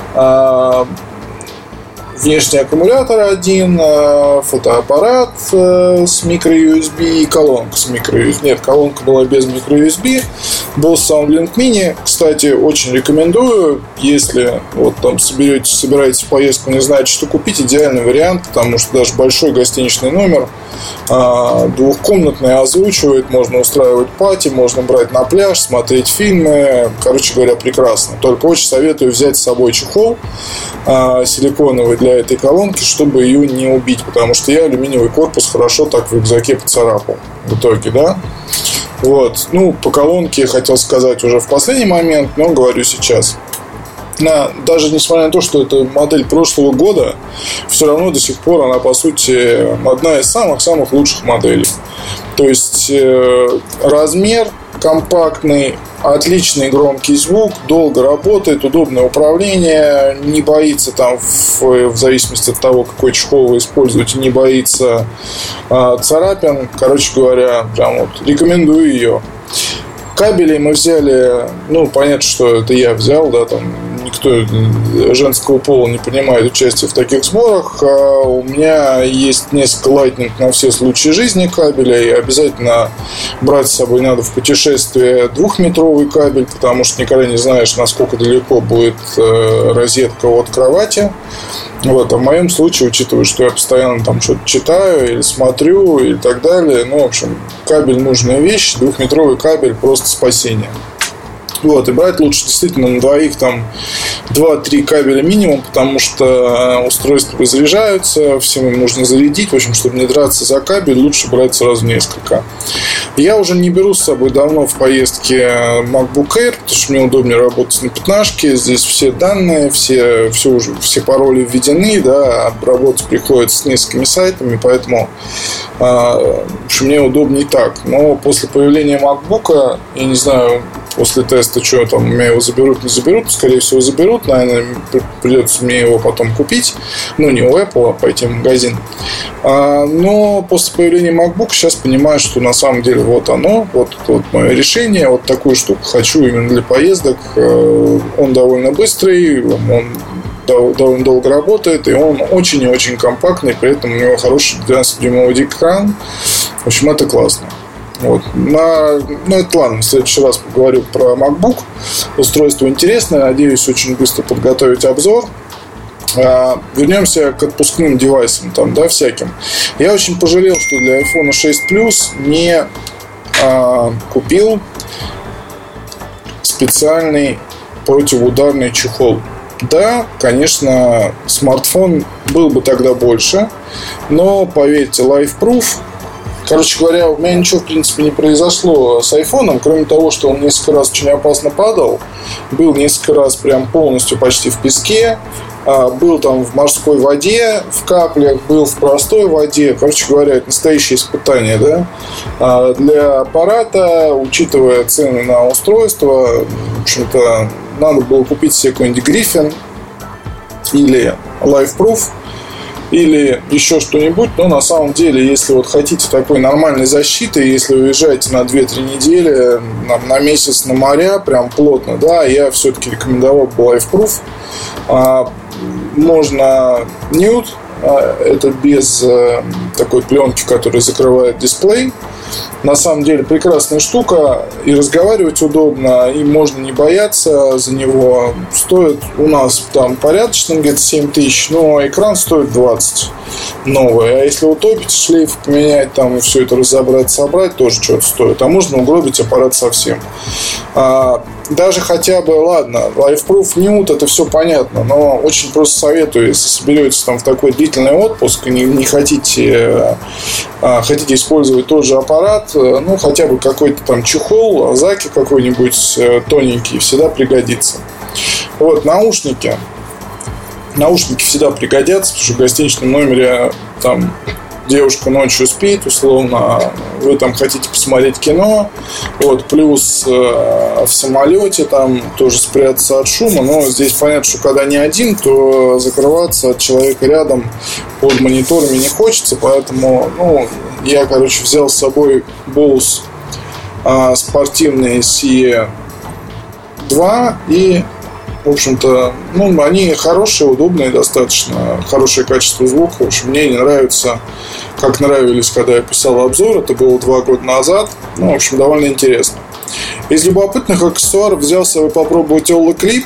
внешний аккумулятор один, фотоаппарат с микро-USB и колонка с микро-USB. Нет, колонка была без микро-USB. Bose SoundLink Mini, кстати, очень рекомендую. Если вот там собираетесь в поездку, не знаете, что купить, идеальный вариант, потому что даже большой гостиничный номер, двухкомнатный, озвучивает, можно устраивать пати, можно брать на пляж, смотреть фильмы. Короче говоря, прекрасно. Только очень советую взять с собой чехол силиконовый для этой колонки, чтобы ее не убить, потому что я алюминиевый корпус хорошо так в рюкзаке поцарапал в итоге, да. Вот. Ну, по колонке хотел сказать уже в последний момент, но говорю сейчас. Даже несмотря на то, что это модель прошлого года, все равно до сих пор она, по сути, одна из самых-самых лучших моделей. То есть размер компактный, отличный громкий звук, долго работает, удобное управление, не боится там, в зависимости от того, какой чехол вы используете, не боится царапин. Короче говоря, прям вот рекомендую ее. Кабели мы взяли, ну, понятно, что это я взял, да, там никто женского пола не принимает участие в таких сборах. У меня есть несколько Lightning на все случаи жизни кабелей. Обязательно брать с собой надо в путешествие 2-метровый кабель, потому что никогда не знаешь, насколько далеко будет розетка от кровати. Вот, а в моем случае, учитывая, что я постоянно там что-то читаю или смотрю и так далее, ну, в общем, кабель нужная вещь, 2-метровый кабель просто спасение. Вот, и брать лучше действительно на двоих там 2-3 кабеля минимум, потому что устройства заряжаются, всем им нужно зарядить. В общем, чтобы не драться за кабель, лучше брать сразу несколько. Я уже не беру с собой давно в поездке MacBook Air, потому что мне удобнее работать на 15-ке. Здесь все данные, все пароли введены, да, работать приходится с несколькими сайтами, поэтому в общем, мне удобнее так. Но после появления MacBook, я не знаю, после теста, что там, меня его заберут, не заберут. Скорее всего, заберут. Наверное, придется мне его потом купить. Ну, не у Apple, а пойти в магазин. Но после появления MacBook сейчас понимаю, что на самом деле вот оно, вот мое решение. Вот такую штуку хочу именно для поездок. Он довольно быстрый, он довольно долго работает, и он очень и очень компактный. При этом у него хороший 12-дюймовый экран. В общем, это классно. Вот. Это ладно, в следующий раз поговорю про MacBook. Устройство интересное, надеюсь очень быстро подготовить обзор. Вернемся к отпускным девайсам там, да, всяким. Я очень пожалел, что для iPhone 6 Plus не купил специальный противоударный чехол. Да, конечно, смартфон был бы тогда больше, но, поверьте, LifeProof. Короче говоря, у меня ничего, в принципе, не произошло с айфоном, кроме того, что он несколько раз очень опасно падал, был несколько раз прям полностью почти в песке, был там в морской воде, в каплях, был в простой воде. Короче говоря, это настоящее испытание, да? Для аппарата, учитывая цены на устройство, в общем-то, надо было купить себе какой-нибудь Griffin или LifeProof, или еще что-нибудь. Но на самом деле, если вот хотите такой нормальной защиты, если уезжаете на 2-3 недели, на месяц на моря, прям плотно, да, я все-таки рекомендовал бы LifeProof. Можно Nude, это без такой пленки, которая закрывает дисплей. На самом деле прекрасная штука, и разговаривать удобно, и можно не бояться за него. Стоит у нас там порядочно, где-то 7 тысяч, но экран стоит 20 новый. А если утопить, шлейф поменять, там и все это разобрать, собрать, тоже что-то стоит. А можно угробить аппарат совсем. Даже хотя бы, ладно, LifeProof, Nude, это все понятно, но очень просто советую, если соберетесь там в такой длительный отпуск и не хотите использовать тот же аппарат, ну, хотя бы какой-то там чехол, заки какой-нибудь тоненький всегда пригодится. Вот, наушники всегда пригодятся, потому что в гостиничном номере там девушка ночью спит, условно, вы там хотите посмотреть кино, вот, плюс в самолете там тоже спрятаться от шума, но здесь понятно, что когда не один, то закрываться от человека рядом под мониторами не хочется, поэтому, я, взял с собой Bose спортивные CE2 и, в общем-то, они хорошие, удобные достаточно, хорошее качество звука. В общем, мне не нравится, как нравились, когда я писал обзор. Это было 2 года назад. В общем, довольно интересно. Из любопытных аксессуаров взял себе попробовать Ola Clip.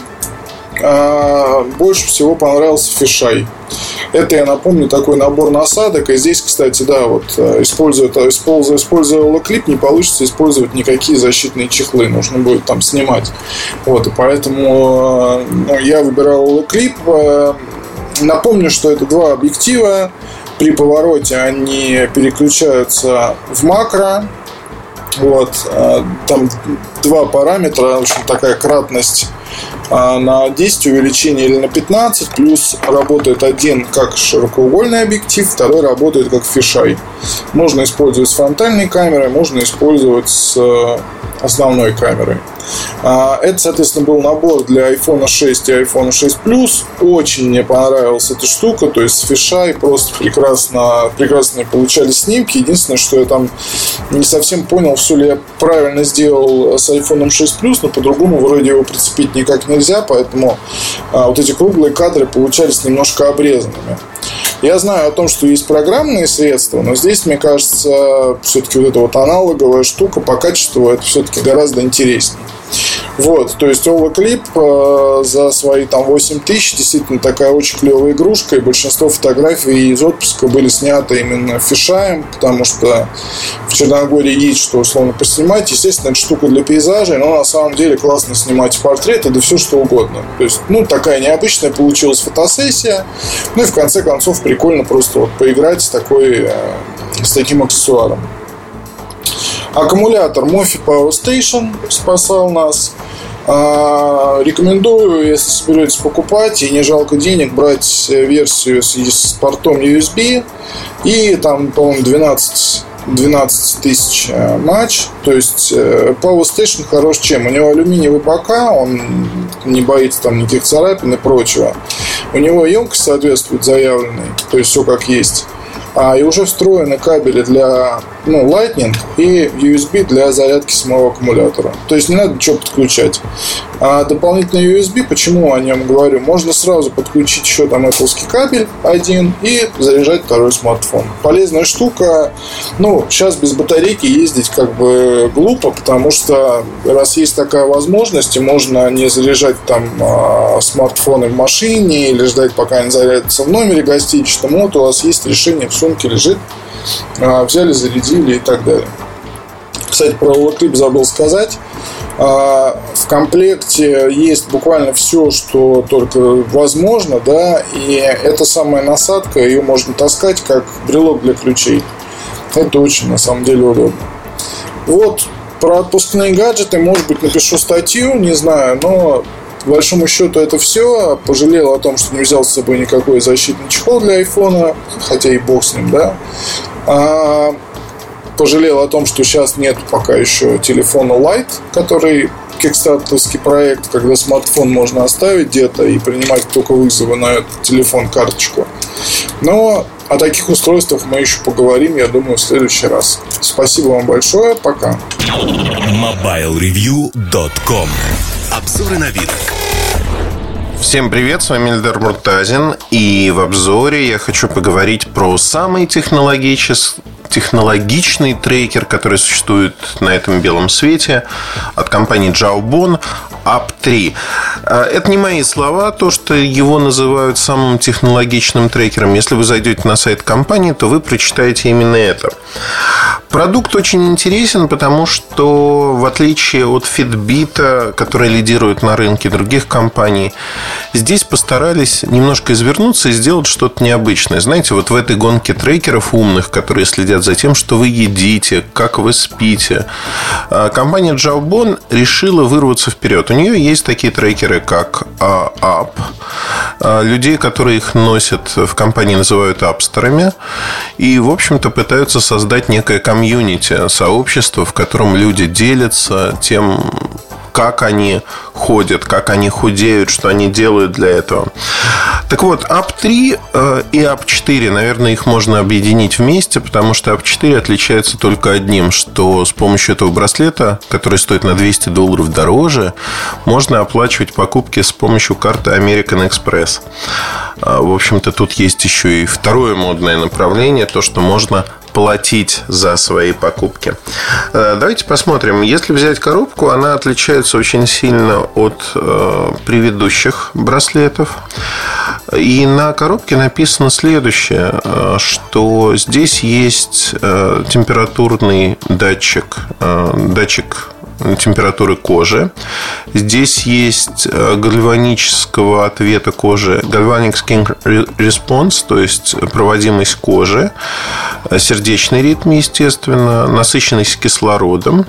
Больше всего понравился фишай. Это, я напомню, такой набор насадок. И здесь, кстати, да, вот используя Ola Clip, не получится использовать никакие защитные чехлы. Нужно будет там снимать. Вот, и поэтому я выбирал Ola Clip. Напомню, что это два объектива. При повороте они переключаются в макро. Вот, там два параметра. В общем, такая кратность на 10 увеличение или на 15. Плюс работает один как широкоугольный объектив, второй работает как фишай. Можно использовать с фронтальной камерой, можно использовать с основной камерой. Это, соответственно, был набор для iPhone 6 и iPhone 6 Plus. Очень мне понравилась эта штука. То есть с фишай просто прекрасные получались снимки. Единственное, что я там не совсем понял, все ли я правильно сделал с iPhone 6 Plus, но по-другому вроде его прицепить никак нельзя. Поэтому вот эти круглые кадры получались немножко обрезанными. Я знаю о том, что есть программные средства, но здесь, мне кажется, все-таки вот эта вот аналоговая штука по качеству это все-таки гораздо интереснее. Вот, то есть Ola Clip за свои там 8 тысяч действительно такая очень клевая игрушка, и большинство фотографий из отпуска были сняты именно фишаем, потому что в Черногории есть что условно поснимать. Естественно, это штука для пейзажей, но на самом деле классно снимать портреты, да все что угодно. То есть, такая необычная получилась фотосессия. И в конце концов прикольно просто вот поиграть с таким аксессуаром. Аккумулятор Mophie Power Station спасал нас. Рекомендую, если соберетесь покупать и не жалко денег, брать версию с портом USB. И там, по-моему, 12 тысяч матч. То есть Power Station хорош чем? У него алюминиевый бока, он не боится там никаких царапин и прочего. У него емкость соответствует заявленной, то есть все как есть. И уже встроены кабели для Lightning и USB для зарядки самого аккумулятора. То есть не надо ничего подключать. А дополнительный USB, почему о нем говорю? Можно сразу подключить еще там Apple-ский кабель один и заряжать второй смартфон. Полезная штука. Сейчас без батарейки ездить как бы глупо, потому что раз есть такая возможность, и можно не заряжать там смартфоны в машине или ждать, пока они зарядятся в номере гостиничном. Вот у вас есть решение, в сумке лежит, взяли, зарядили и так далее. Кстати, про Ola Clip забыл сказать. В комплекте есть буквально все, что только возможно, да, и эта самая насадка, ее можно таскать как брелок для ключей. Это очень, на самом деле, удобно. Вот, про отпускные гаджеты, может быть, напишу статью, не знаю, но по большому счету это все. Пожалел о том, что не взял с собой никакой защитный чехол для айфона, хотя и бог с ним, да. Пожалел о том, что сейчас нет пока еще телефона Lite, который кикстартовский проект, когда смартфон можно оставить где-то и принимать только вызовы на этот телефон карточку. Но о таких устройствах мы еще поговорим, я думаю, в следующий раз. Спасибо вам большое, пока. MobileReview.com. Обзоры новинок. Всем привет, с вами Эльдар Муртазин. И в обзоре я хочу поговорить про самый технологичный трекер, который существует на этом белом свете, от компании Jawbone, Up 3. Это не мои слова, то, что его называют самым технологичным трекером. Если вы зайдете на сайт компании, то вы прочитаете именно это. Продукт очень интересен, потому что, в отличие от Fitbit, который лидирует на рынке других компаний, здесь постарались немножко извернуться и сделать что-то необычное. Знаете, вот в этой гонке трекеров умных, которые следят за тем, что вы едите, как вы спите, компания Jawbone решила вырваться вперед. У нее есть такие трекеры, как App. Людей, которые их носят, в компании называют апстерами. И, в общем-то, пытаются создать некое комьюнити, сообщество, в котором люди делятся тем, как они ходят, как они худеют, что они делают для этого. Так вот, Up 3 и Up 4, наверное, их можно объединить вместе, потому что Up 4 отличается только одним, что с помощью этого браслета, который стоит на $200 дороже, можно оплачивать покупки с помощью карты American Express. В общем-то, тут есть еще и второе модное направление, то, что можно платить за свои покупки. Давайте посмотрим. Если взять коробку, она отличается очень сильно от предыдущих браслетов. И на коробке написано следующее, что здесь есть температурный датчик температуры кожи. Здесь есть гальванического ответа кожи, Galvanic Skin Response, то есть проводимость кожи, сердечный ритм, естественно, насыщенность кислородом.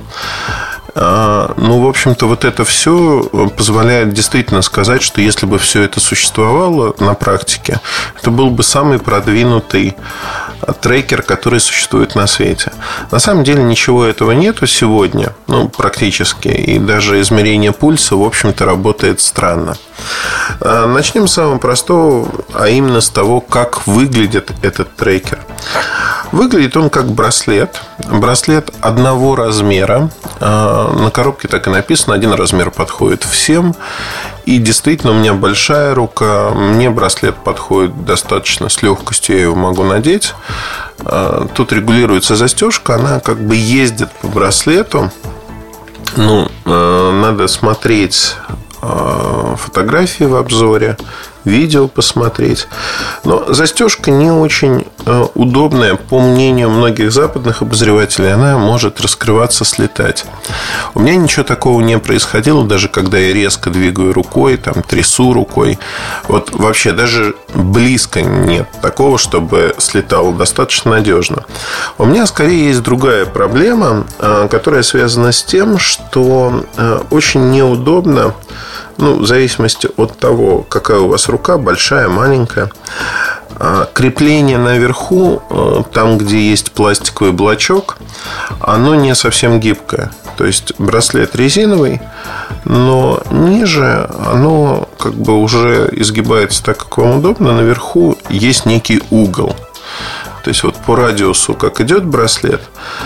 Ну, в общем-то, вот это все позволяет действительно сказать, что если бы все это существовало на практике, это был бы самый продвинутый трекер, который существует на свете. На самом деле ничего этого нету сегодня, ну, практически. И даже измерение пульса, в общем-то, работает странно. Начнем с самого простого, а именно с того, как выглядит этот трекер. Выглядит он как браслет. Браслет одного размера. На коробке так и написано: один размер подходит всем. И действительно, у меня большая рука. Мне браслет подходит достаточно с легкостью. Я его могу надеть. Тут регулируется застежка. Она как бы ездит по браслету. Ну, надо смотреть фотографии в обзоре, видео посмотреть. Но застежка не очень удобная. По мнению многих западных обозревателей, она может раскрываться, слетать. У меня ничего такого не происходило, даже когда я резко двигаю рукой, там, трясу рукой. Вот вообще даже близко нет такого, чтобы слетало. Достаточно надежно. У меня скорее есть другая проблема, которая связана с тем, что очень неудобно, ну, в зависимости от того, какая у вас рука, большая, маленькая, крепление наверху, там, где есть пластиковый блочок, оно не совсем гибкое. То есть браслет резиновый, но ниже оно как бы уже изгибается так, как вам удобно. Наверху есть некий угол. То есть вот по радиусу, как идет браслет,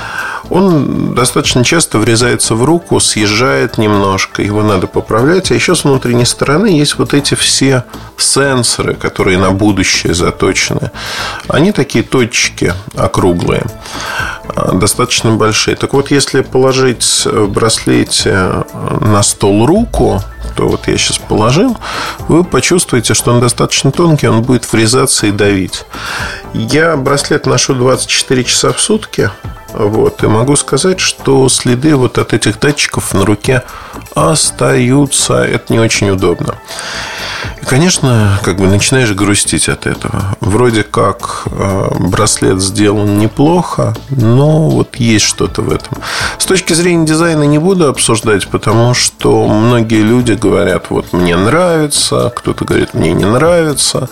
он достаточно часто врезается в руку, съезжает немножко, его надо поправлять. А еще с внутренней стороны есть вот эти все сенсоры, которые на будущее заточены. Они такие точки округлые, достаточно большие. Так вот, если положить в браслете на стол руку, то вот я сейчас положил, вы почувствуете, что он достаточно тонкий, он будет врезаться и давить. Я браслет ношу 24 часа в сутки. Вот, и могу сказать, что следы вот от этих датчиков на руке остаются. Это не очень удобно. И, конечно, как бы начинаешь грустить от этого. Вроде как браслет сделан неплохо, но вот есть что-то в этом. С точки зрения дизайна не буду обсуждать, потому что многие люди говорят: вот мне нравится, кто-то говорит: мне не нравится.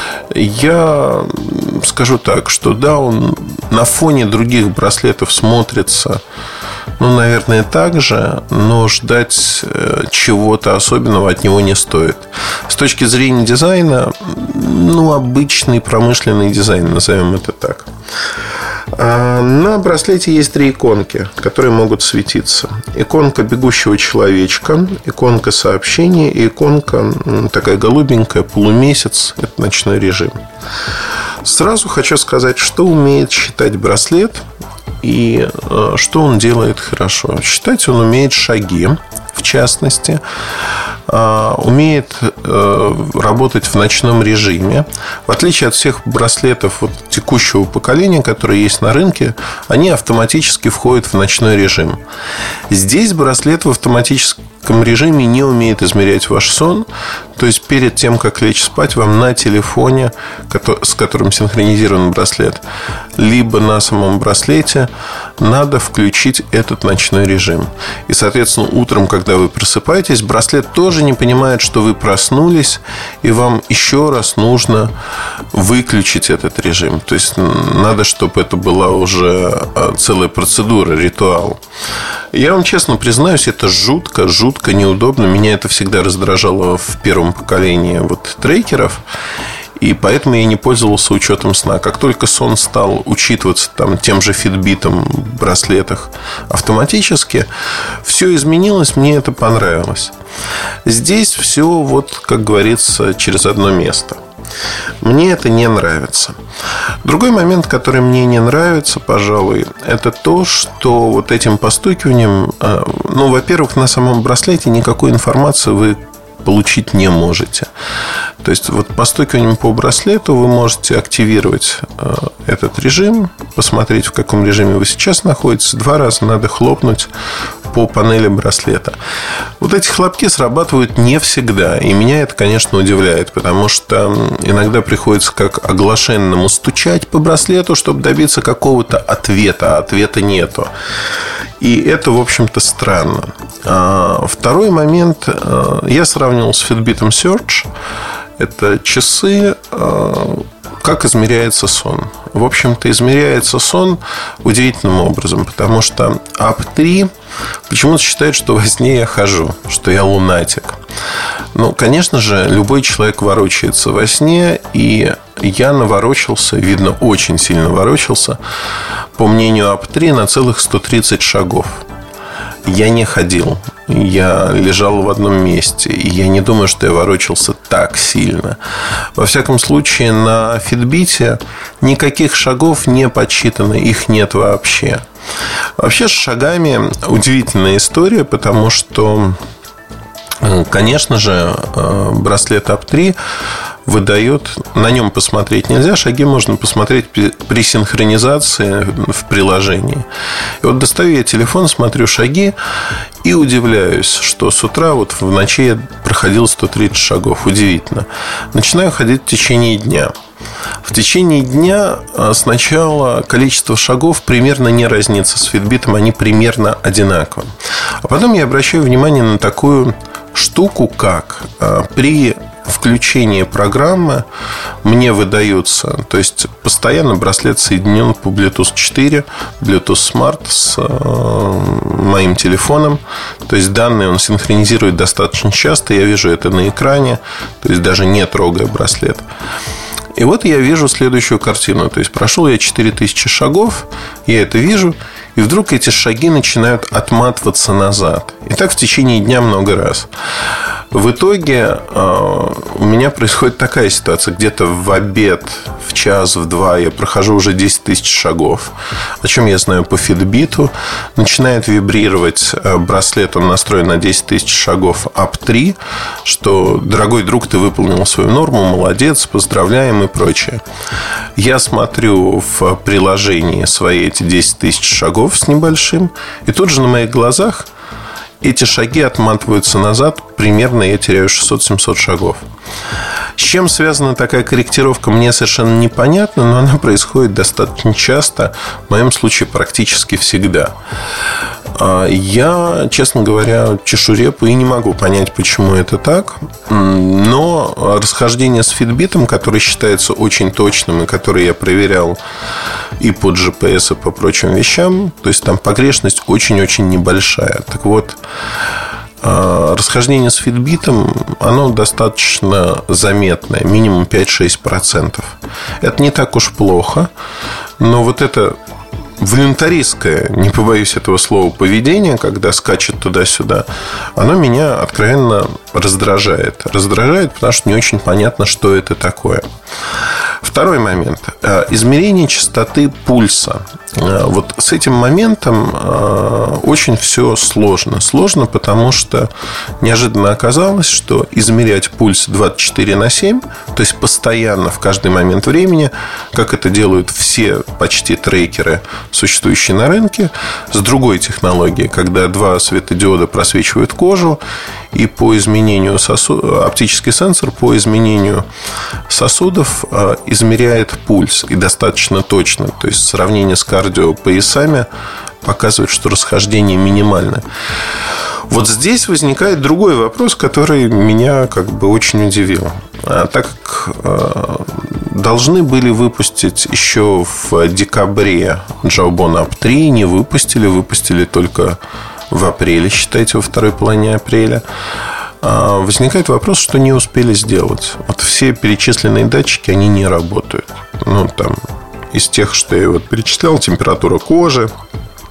Я скажу так, что да, он на фоне других браслетов смотрится, ну, наверное, так же, но ждать чего-то особенного от него не стоит. С точки зрения дизайна, ну, обычный промышленный дизайн, назовем это так. На браслете есть 3 иконки, которые могут светиться. Иконка бегущего человечка, иконка сообщений и иконка такая голубенькая, полумесяц. Это ночной режим. Сразу хочу сказать, что умеет считать браслет и что он делает хорошо. Считать он умеет шаги, в частности. Умеет работать в ночном режиме. В отличие от всех браслетов вот текущего поколения, которые есть на рынке, они автоматически входят в ночной режим. Здесь браслет в автоматическом режиме не умеет измерять ваш сон. То есть перед тем, как лечь спать, вам на телефоне, с которым синхронизирован браслет, либо на самом браслете надо включить этот ночной режим. И, соответственно, утром, когда вы просыпаетесь, браслет тоже не понимает, что вы проснулись, и вам еще раз нужно выключить этот режим. То есть надо, чтобы это была уже целая процедура, ритуал. Я вам честно признаюсь, это жутко неудобно. Меня это всегда раздражало в первом поколении вот трекеров. И поэтому я не пользовался учетом сна. Как только сон стал учитываться там, тем же фитбитом в браслетах автоматически, все изменилось, мне это понравилось. Здесь все, вот, как говорится, через одно место. Мне это не нравится. Другой момент, который мне не нравится, пожалуй, это то, что вот этим постукиванием, во-первых, на самом браслете никакой информации вы получить не можете. То есть вот постукиванием по браслету вы можете активировать этот режим, посмотреть, в каком режиме вы сейчас находитесь. 2 раза надо хлопнуть по панели браслета. Вот эти хлопки срабатывают не всегда. И меня это, конечно, удивляет, потому что иногда приходится как оглашенному стучать по браслету, чтобы добиться какого-то ответа, а ответа нету. И это, в общем-то, странно. Второй момент. Я сравнивал с Fitbit Surge. Это часы, как измеряется сон. В общем-то, измеряется сон удивительным образом, потому что App3 почему-то считает, что во сне я хожу, что я лунатик. Конечно же, любой человек ворочается во сне, и я наворочился, видно, очень сильно ворочался, по мнению App3, на целых 130 шагов. Я не ходил. Я лежал в одном месте. И я не думаю, что я ворочался так сильно. Во всяком случае, на Fitbit никаких шагов не подсчитано. Их нет вообще. Вообще с шагами удивительная история, потому что, конечно же, браслет App3 выдает, на нем посмотреть нельзя, шаги можно посмотреть при синхронизации в приложении. И вот достаю я телефон, смотрю шаги и удивляюсь, что с утра, вот в ночи я проходил 130 шагов. Удивительно. Начинаю ходить в течение дня. В течение дня сначала количество шагов примерно не разнится с Fitbit, они примерно одинаковы. А потом я обращаю внимание на такую штуку, как при включении программы мне выдаются, то есть постоянно браслет соединен по Bluetooth 4, Bluetooth Smart с моим телефоном. То есть данные он синхронизирует достаточно часто. Я вижу это на экране, то есть даже не трогая браслет. И вот я вижу следующую картину. То есть прошел я 4000 шагов, я это вижу, и вдруг эти шаги начинают отматываться назад. И так в течение дня много раз. В итоге у меня происходит такая ситуация. Где-то в обед, в час, в 2 я прохожу уже 10 тысяч шагов. О чем я знаю по Fitbit. Начинает вибрировать браслет. Он настроен на 10 тысяч шагов App3. Что, дорогой друг, ты выполнил свою норму. Молодец, поздравляем и прочее. Я смотрю в приложении свои эти 10 тысяч шагов с небольшим. И тут же на моих глазах эти шаги отматываются назад. Примерно я теряю 600-700 шагов. С чем связана такая корректировка, мне совершенно непонятно, но она происходит достаточно часто. В моем случае практически всегда. Я, честно говоря, чешу репу и не могу понять, почему это так. Но расхождение с Fitbit, который считается очень точным, и который я проверял и по GPS, и по прочим вещам, то есть там погрешность очень-очень небольшая. Так вот, расхождение с Fitbit, оно достаточно заметное, минимум 5-6%. Это не так уж плохо, но вот это волюнтаристское, не побоюсь этого слова, поведение, когда скачет туда-сюда, оно меня откровенно раздражает. Раздражает, потому что не очень понятно, что это такое. Второй момент. Измерение частоты пульса. Вот с этим моментом очень все сложно. Сложно, потому что неожиданно оказалось, что измерять пульс 24/7, то есть постоянно, в каждый момент времени, как это делают все почти трекеры, существующие на рынке, с другой технологией, когда 2 светодиода просвечивают кожу, и по изменению оптический сенсор по изменению сосудов измеряет пульс, и достаточно точно. То есть сравнение с кардиопоясами показывает, что расхождение минимальное. Вот здесь возникает другой вопрос, который меня очень удивил. Так как должны были выпустить еще в декабре Jawbone App3, не выпустили, выпустили только в апреле, считайте, во второй половине апреля. Возникает вопрос, что не успели сделать. Вот все перечисленные датчики, они не работают. Из тех, что я перечислял, температура кожи,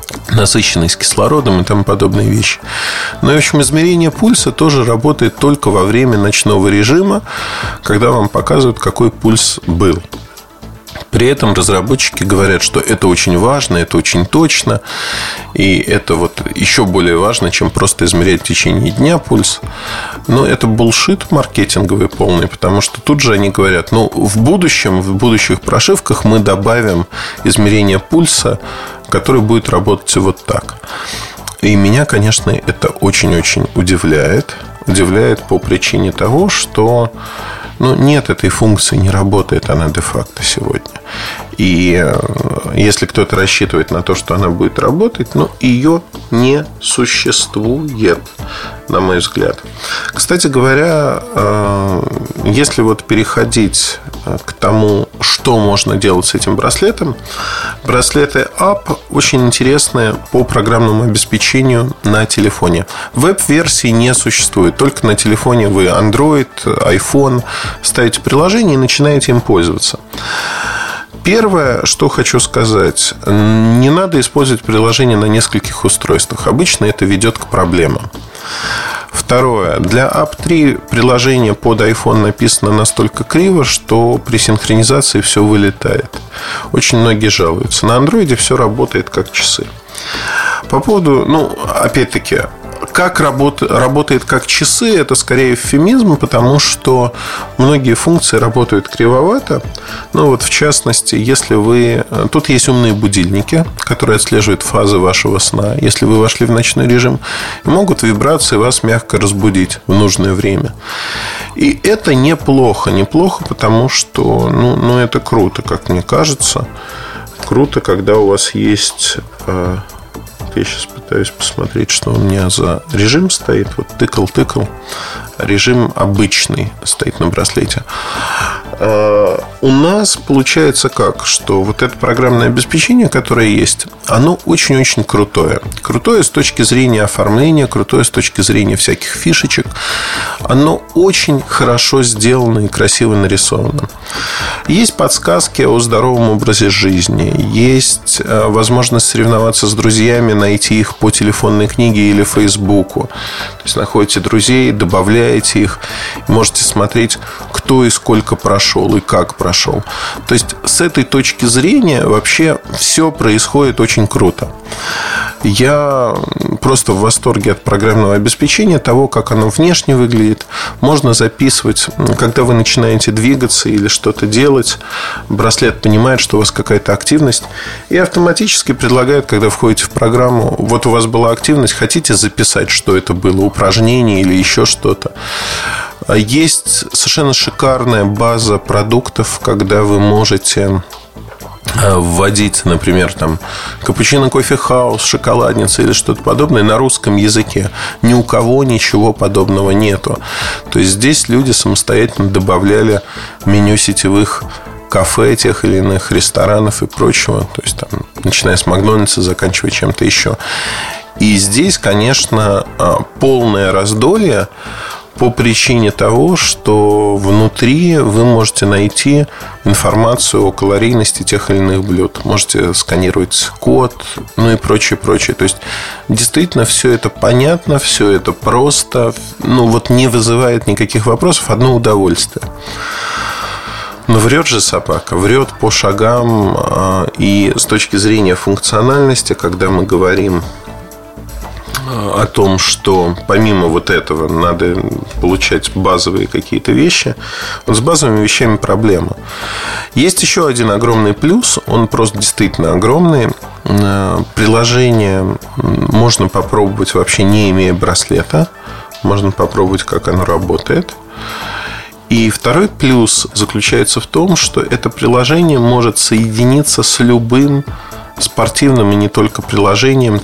насыщенность кислородом и тому подобные вещи. Но, в общем, измерение пульса тоже работает только во время ночного режима, когда вам показывают, какой пульс был. При этом разработчики говорят, что это очень важно, это очень точно. И это вот еще более важно, чем просто измерять в течение дня пульс. Но это булшит маркетинговый полный, потому что тут же они говорят, в будущем, в будущих прошивках мы добавим измерение пульса, который будет работать вот так. И меня, конечно, это очень-очень удивляет. Удивляет по причине того, что нет этой функции, не работает она де-факто сегодня. И если кто-то рассчитывает на то, что она будет работать, ее не существует, на мой взгляд. Кстати говоря, если вот переходить к тому, что можно делать с этим браслетом, браслеты App очень интересные по программному обеспечению на телефоне. Веб-версии не существует. Только на телефоне вы Android, iPhone ставите приложение и начинаете им пользоваться. Первое, что хочу сказать, не надо использовать приложение на нескольких устройствах. Обычно это ведет к проблемам. Второе. Для App 3 приложение под iPhone написано настолько криво, что при синхронизации все вылетает. Очень многие жалуются. На Android все работает как часы. По поводу, опять-таки, как работает как часы, это скорее эвфемизм, потому что многие функции работают кривовато. В частности, если вы... Тут есть умные будильники, которые отслеживают фазы вашего сна. Если вы вошли в ночной режим, могут вибрации вас мягко разбудить в нужное время. И это неплохо. Неплохо, потому что это круто, как мне кажется. Круто, когда у вас есть... Я сейчас пытаюсь посмотреть, что у меня за режим стоит. Вот тыкал. Режим обычный стоит на браслете. У нас получается как? Что вот это программное обеспечение, которое есть, оно очень-очень крутое. Крутое с точки зрения оформления, крутое с точки зрения всяких фишечек. Оно очень хорошо сделано и красиво нарисовано. Есть подсказки о здоровом образе жизни. Есть возможность соревноваться с друзьями, найти их по телефонной книге или Фейсбуку. То есть находите друзей, добавляете их, можете смотреть, кто и сколько прошел и как прошел. То есть с этой точки зрения вообще все происходит очень круто. Я просто в восторге от программного обеспечения, того, как оно внешне выглядит. Можно записывать, когда вы начинаете двигаться или что-то делать. Браслет понимает, что у вас какая-то активность, и автоматически предлагает, когда входите в программу, вот у вас была активность, хотите записать, что это было, упражнение или еще что-то. Есть совершенно шикарная база продуктов, когда вы можете вводить, например, капучино, кофе хаус, шоколадница или что-то подобное на русском языке. Ни у кого ничего подобного нету. То есть здесь люди самостоятельно добавляли меню сетевых кафе, тех или иных ресторанов и прочего. То есть начиная с Макдональдса, заканчивая чем-то еще. И здесь, конечно, полное раздолье по причине того, что внутри вы можете найти информацию о калорийности тех или иных блюд. Можете сканировать код, и прочее. То есть, действительно, все это понятно, все это просто, не вызывает никаких вопросов, одно удовольствие. Но врет же собака, врет по шагам. И с точки зрения функциональности, когда мы говорим о том, что помимо вот этого надо получать базовые какие-то вещи, вот с базовыми вещами проблема. Есть еще один огромный плюс, он просто действительно огромный. Приложение можно попробовать вообще не имея браслета. Можно попробовать, как оно работает. И второй плюс заключается в том, что это приложение может соединиться с любым спортивным и не только приложением,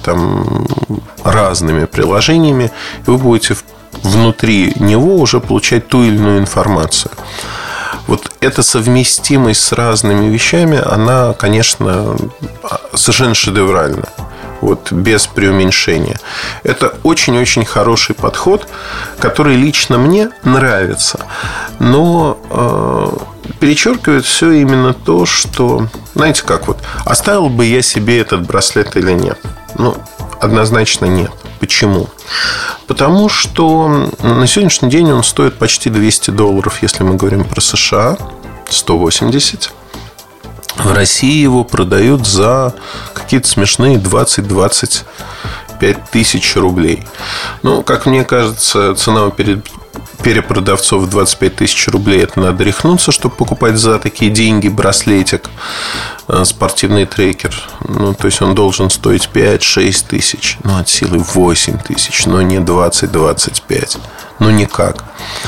разными приложениями, и вы будете внутри него уже получать ту или иную информацию. Вот эта совместимость с разными вещами, она, конечно, совершенно шедевральна. Без преуменьшения. Это очень-очень хороший подход, который лично мне нравится. Но перечеркивает все именно то, что, знаете как, оставил бы я себе этот браслет или нет. Однозначно нет. Почему? Потому что на сегодняшний день он стоит почти $200, если мы говорим про США, 180. В России его продают за какие-то смешные 20-25 тысяч рублей. Как мне кажется, цена перепродавцов 25 тысяч рублей. Это надо рехнуться, чтобы покупать за такие деньги браслетик, спортивный трекер. То есть он должен стоить 5-6 тысяч. От силы 8 тысяч. Но не 20-25. Никак.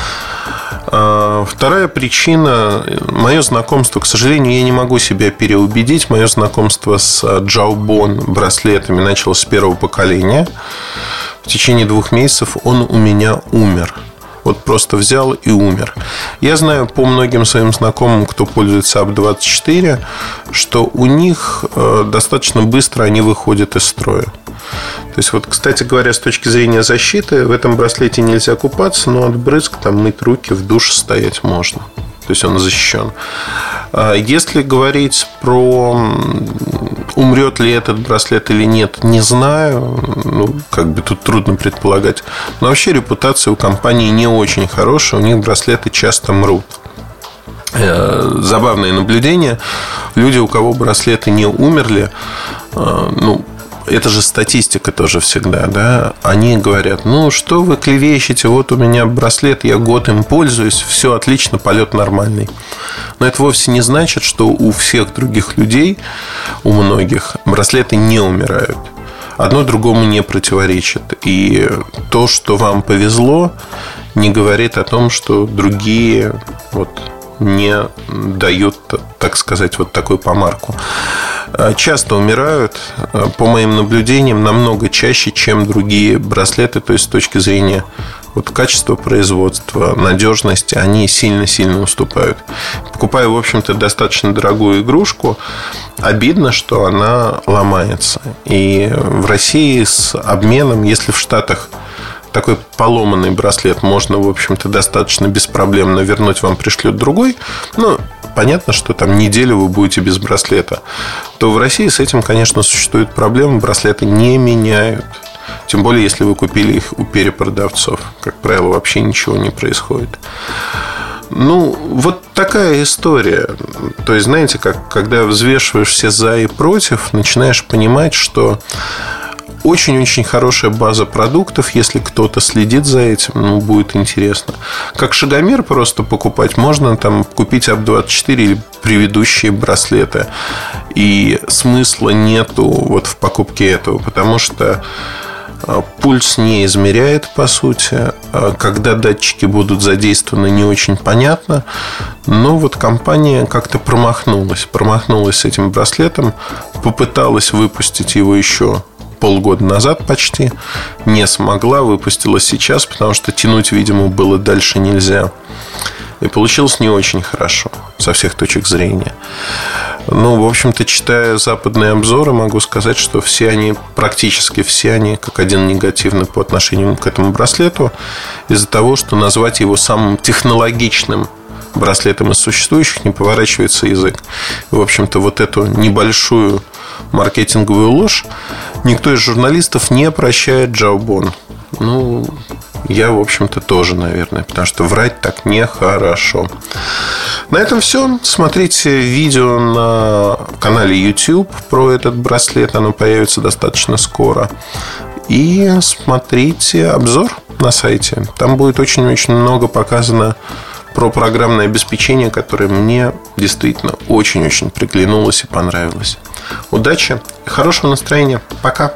Вторая причина. Мое знакомство, к сожалению, я не могу себя переубедить. Мое знакомство с Jawbone браслетами началось с первого поколения. В течение 2 месяцев он у меня умер. Просто взял и умер. Я знаю по многим своим знакомым, кто пользуется АП-24, что у них достаточно быстро они выходят из строя. То есть, кстати говоря, с точки зрения защиты, в этом браслете нельзя купаться, но от брызг мыть руки, в душе стоять можно. То есть он защищен. Если говорить про умрет ли этот браслет или нет, не знаю. Тут трудно предполагать. Но вообще репутация у компании не очень хорошая. У них браслеты часто мрут. Забавное наблюдение. Люди, у кого браслеты не умерли, это же статистика тоже всегда, да? Они говорят, что вы клевещете, у меня браслет, я год им пользуюсь, все отлично, полет нормальный. Но это вовсе не значит, что у всех других людей, у многих, браслеты не умирают. Одно другому не противоречит. И то, что вам повезло, не говорит о том, что другие не дают, так сказать, такую помарку. Часто умирают, по моим наблюдениям, намного чаще, чем другие браслеты. То есть с точки зрения качества производства, надежности, они сильно-сильно уступают. Покупая, в общем-то, достаточно дорогую игрушку, обидно, что она ломается. И в России с обменом, если в Штатах такой поломанный браслет можно, в общем-то, достаточно беспроблемно вернуть, вам пришлют другой, понятно, что неделю вы будете без браслета, то в России с этим, конечно, существует проблема. Браслеты не меняют. Тем более, если вы купили их у перепродавцов. Как правило, вообще ничего не происходит. Такая история. То есть, знаете, когда взвешиваешь все за и против, начинаешь понимать, что очень-очень хорошая база продуктов. Если кто-то следит за этим, будет интересно. Как шагомер просто покупать, можно купить АП-24 или предыдущие браслеты. И смысла нету в покупке этого, потому что пульс не измеряет, по сути. Когда датчики будут задействованы, не очень понятно. Но компания как-то промахнулась с этим браслетом. Попыталась выпустить его еще полгода назад почти. Не смогла, выпустила сейчас, потому что тянуть, видимо, было дальше нельзя. И получилось не очень хорошо со всех точек зрения. В общем-то, читая западные обзоры, могу сказать, что практически все они, как один, негативны по отношению к этому браслету, из-за того, что назвать его самым технологичным браслетом из существующих не поворачивается язык. И, в общем-то, эту небольшую маркетинговую ложь никто из журналистов не прощает Jawbone. Я, в общем-то, тоже, наверное, потому что врать так нехорошо. На этом все. Смотрите видео на канале YouTube про этот браслет. Оно появится достаточно скоро. И смотрите обзор на сайте. Там будет очень-очень много показано про программное обеспечение, которое мне действительно очень-очень приглянулось и понравилось. Удачи и хорошего настроения. Пока.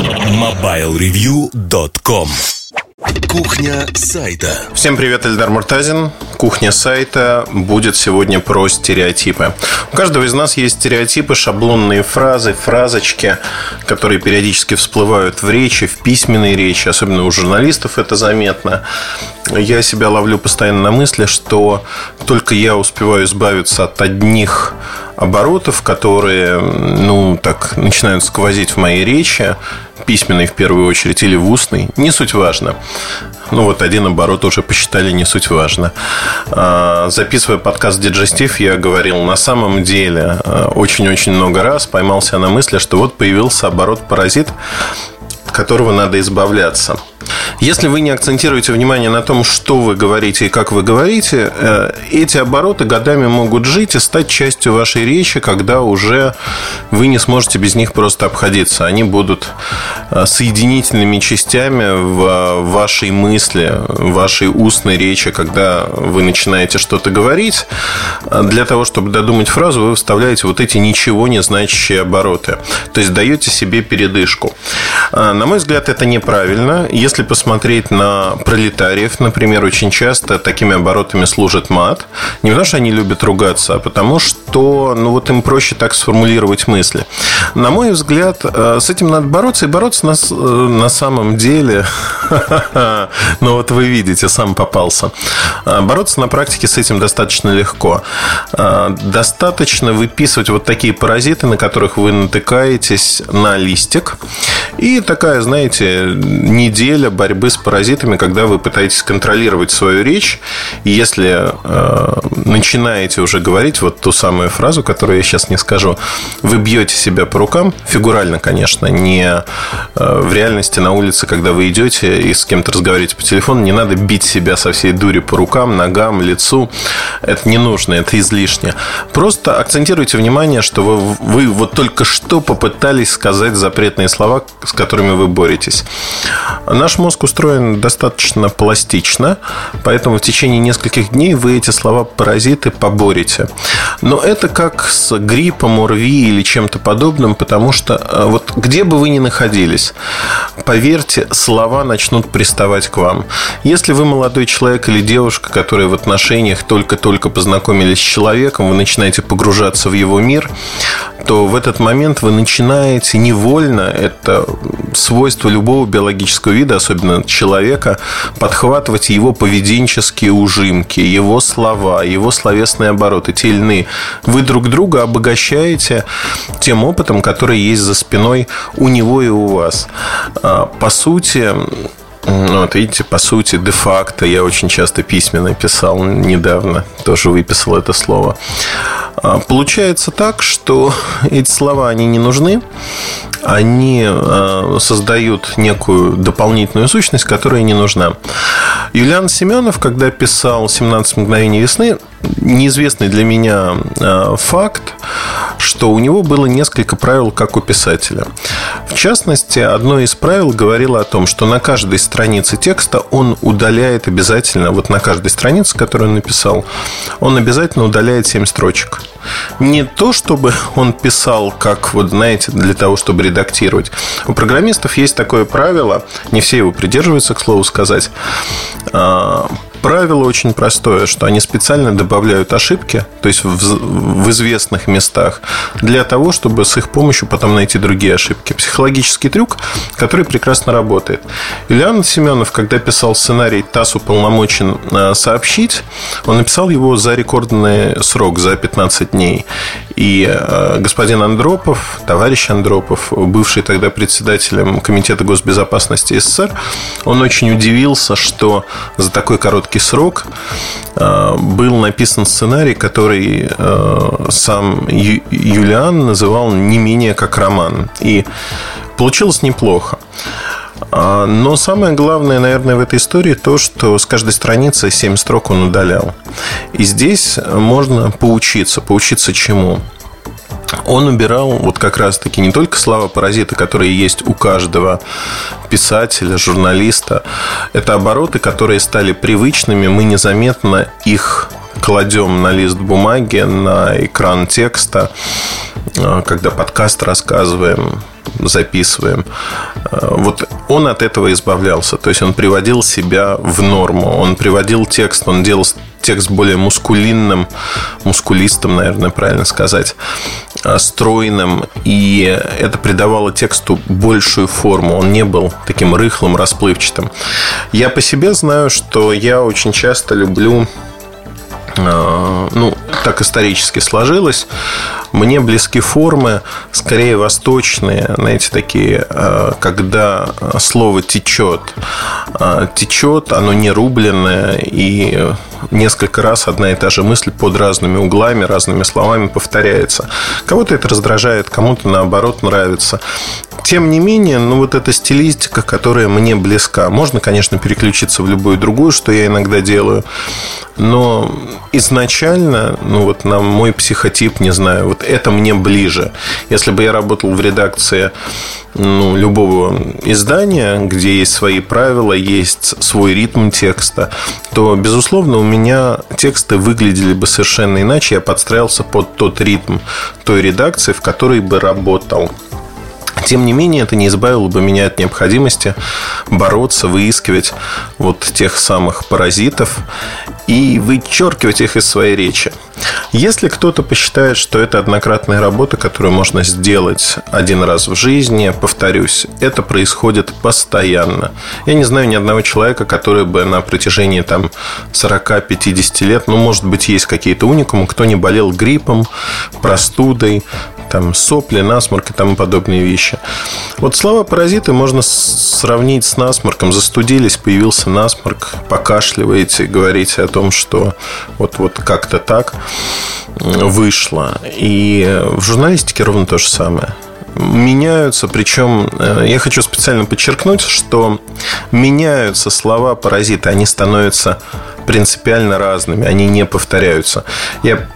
MobileReview.com. Кухня сайта. Всем привет, Эльдар Муртазин. Кухня сайта будет сегодня про стереотипы. У каждого из нас есть стереотипы, шаблонные фразы, фразочки, которые периодически всплывают в речи, в письменной речи. Особенно у журналистов это заметно. Я себя ловлю постоянно на мысли, что только я успеваю избавиться от одних оборотов, которые, так начинают сквозить в моей речи, письменной в первую очередь или в устной, не суть важно. Один оборот уже посчитали, не суть важно. Записывая подкаст «Диджестив», я говорил, на самом деле, очень-очень много раз поймался на мысли, что вот появился оборот-паразит, от которого надо избавляться. Если вы не акцентируете внимание на том, что вы говорите и как вы говорите, эти обороты годами могут жить и стать частью вашей речи, когда уже вы не сможете без них просто обходиться. Они будут соединительными частями в вашей мысли, в вашей устной речи, когда вы начинаете что-то говорить. Для того, чтобы додумать фразу, вы вставляете вот эти ничего не значащие обороты. То есть даете себе передышку. На мой взгляд, это неправильно. Если посмотреть на пролетариев, например, очень часто такими оборотами служит мат. Не потому, что они любят ругаться, а потому, что им проще так сформулировать мысли. На мой взгляд, с этим надо бороться. И бороться на самом деле... вы видите, сам попался. Бороться на практике с этим достаточно легко. Достаточно выписывать вот такие паразиты, на которых вы натыкаетесь на листик. И такая, неделя борьбы с паразитами, когда вы пытаетесь контролировать свою речь. И если начинаете уже говорить вот ту самую фразу, которую я сейчас не скажу, вы бьете себя по рукам, фигурально, конечно, не в реальности на улице, когда вы идете и с кем-то разговариваете по телефону, не надо бить себя со всей дури по рукам, ногам, лицу. Это не нужно, это излишне. Просто акцентируйте внимание, что вы вот только что попытались сказать запретные слова, с которыми вы боретесь. Наш мозг устроен достаточно пластично, поэтому в течение нескольких дней вы эти слова-паразиты поборете. Но это как с гриппом, ОРВИ или чем-то подобным, потому что где бы вы ни находились, поверьте, слова начнут приставать к вам. Если вы молодой человек или девушка, которые в отношениях только-только познакомились с человеком, вы начинаете погружаться в его мир, то в этот момент вы начинаете невольно, это свойство любого биологического вида, особенно человека, подхватывать его поведенческие ужимки, его слова, его словесные обороты, те или иные. Вы друг друга обогащаете тем опытом, который есть за спиной у него и у вас. По сути... видите, по сути, де-факто, я очень часто письменно писал недавно, тоже выписал это слово. Получается так, что эти слова, они не нужны. Они создают некую дополнительную сущность, которая не нужна. Юлиан Семенов, когда писал «17 мгновений весны», неизвестный для меня факт, что у него было несколько правил, как у писателя. В частности, одно из правил говорило о том, что на каждой странице текста он удаляет обязательно, на каждой странице, которую он написал, он обязательно удаляет 7 строчек. Не то, чтобы он писал, как, для того, чтобы редактировать. У программистов есть такое правило, не все его придерживаются, к слову сказать. Правило очень простое, что они специально добавляют ошибки, то есть в известных местах, для того, чтобы с их помощью потом найти другие ошибки. Психологический трюк, который прекрасно работает. Юлиан Семенов, когда писал сценарий «ТАСС уполномочен сообщить», он написал его за рекордный срок, за 15 дней. И господин Андропов, товарищ Андропов, бывший тогда председателем Комитета госбезопасности СССР, он очень удивился, что за такой короткий срок был написан сценарий, который сам Юлиан называл не менее как роман. И получилось неплохо. Но самое главное, наверное, в этой истории то, что с каждой страницы 7 строк он удалял. И здесь можно поучиться. Поучиться чему? Он убирал как раз-таки не только слова-паразиты, которые есть у каждого писателя, журналиста. Это обороты, которые стали привычными. Мы незаметно их кладем на лист бумаги, на экран текста, когда подкаст рассказываем, записываем. Он от этого избавлялся. То есть он приводил себя в норму. Он приводил текст, он делал текст более мускулистым, наверное, правильно сказать, стройным. И это придавало тексту большую форму. Он не был таким рыхлым, расплывчатым. Я по себе знаю, что я очень часто люблю так исторически сложилось. Мне близки формы, скорее восточные, знаете, такие, когда слово течет, оно не рубленное, и несколько раз одна и та же мысль под разными углами, разными словами повторяется. Кого-то это раздражает, кому-то, наоборот, нравится. Тем не менее, вот эта стилистика, которая мне близка. Можно, конечно, переключиться в любую другую, что я иногда делаю. Но изначально, на мой психотип, не знаю, вот это мне ближе. Если бы я работал в редакции любого издания, где есть свои правила, есть свой ритм текста, то, безусловно, у меня тексты выглядели бы совершенно иначе. Я подстраивался под тот ритм той редакции, в которой бы работал. Тем не менее, это не избавило бы меня от необходимости бороться, выискивать вот тех самых паразитов и вычеркивать их из своей речи. Если кто-то посчитает, что это однократная работа, которую можно сделать один раз в жизни, повторюсь, это происходит постоянно. Я не знаю ни одного человека, который бы на протяжении 40-50 лет, может быть, есть какие-то уникумы, кто не болел гриппом, простудой, сопли, насморк и тому подобные вещи. Вот слова паразиты можно сравнить с насморком. Застудились, появился насморк, покашливаете, говорите о том, что вот как-то так вышло. И в журналистике ровно то же самое. Меняются, причем я хочу специально подчеркнуть, что меняются слова паразиты, они становятся принципиально разными, они не повторяются. Я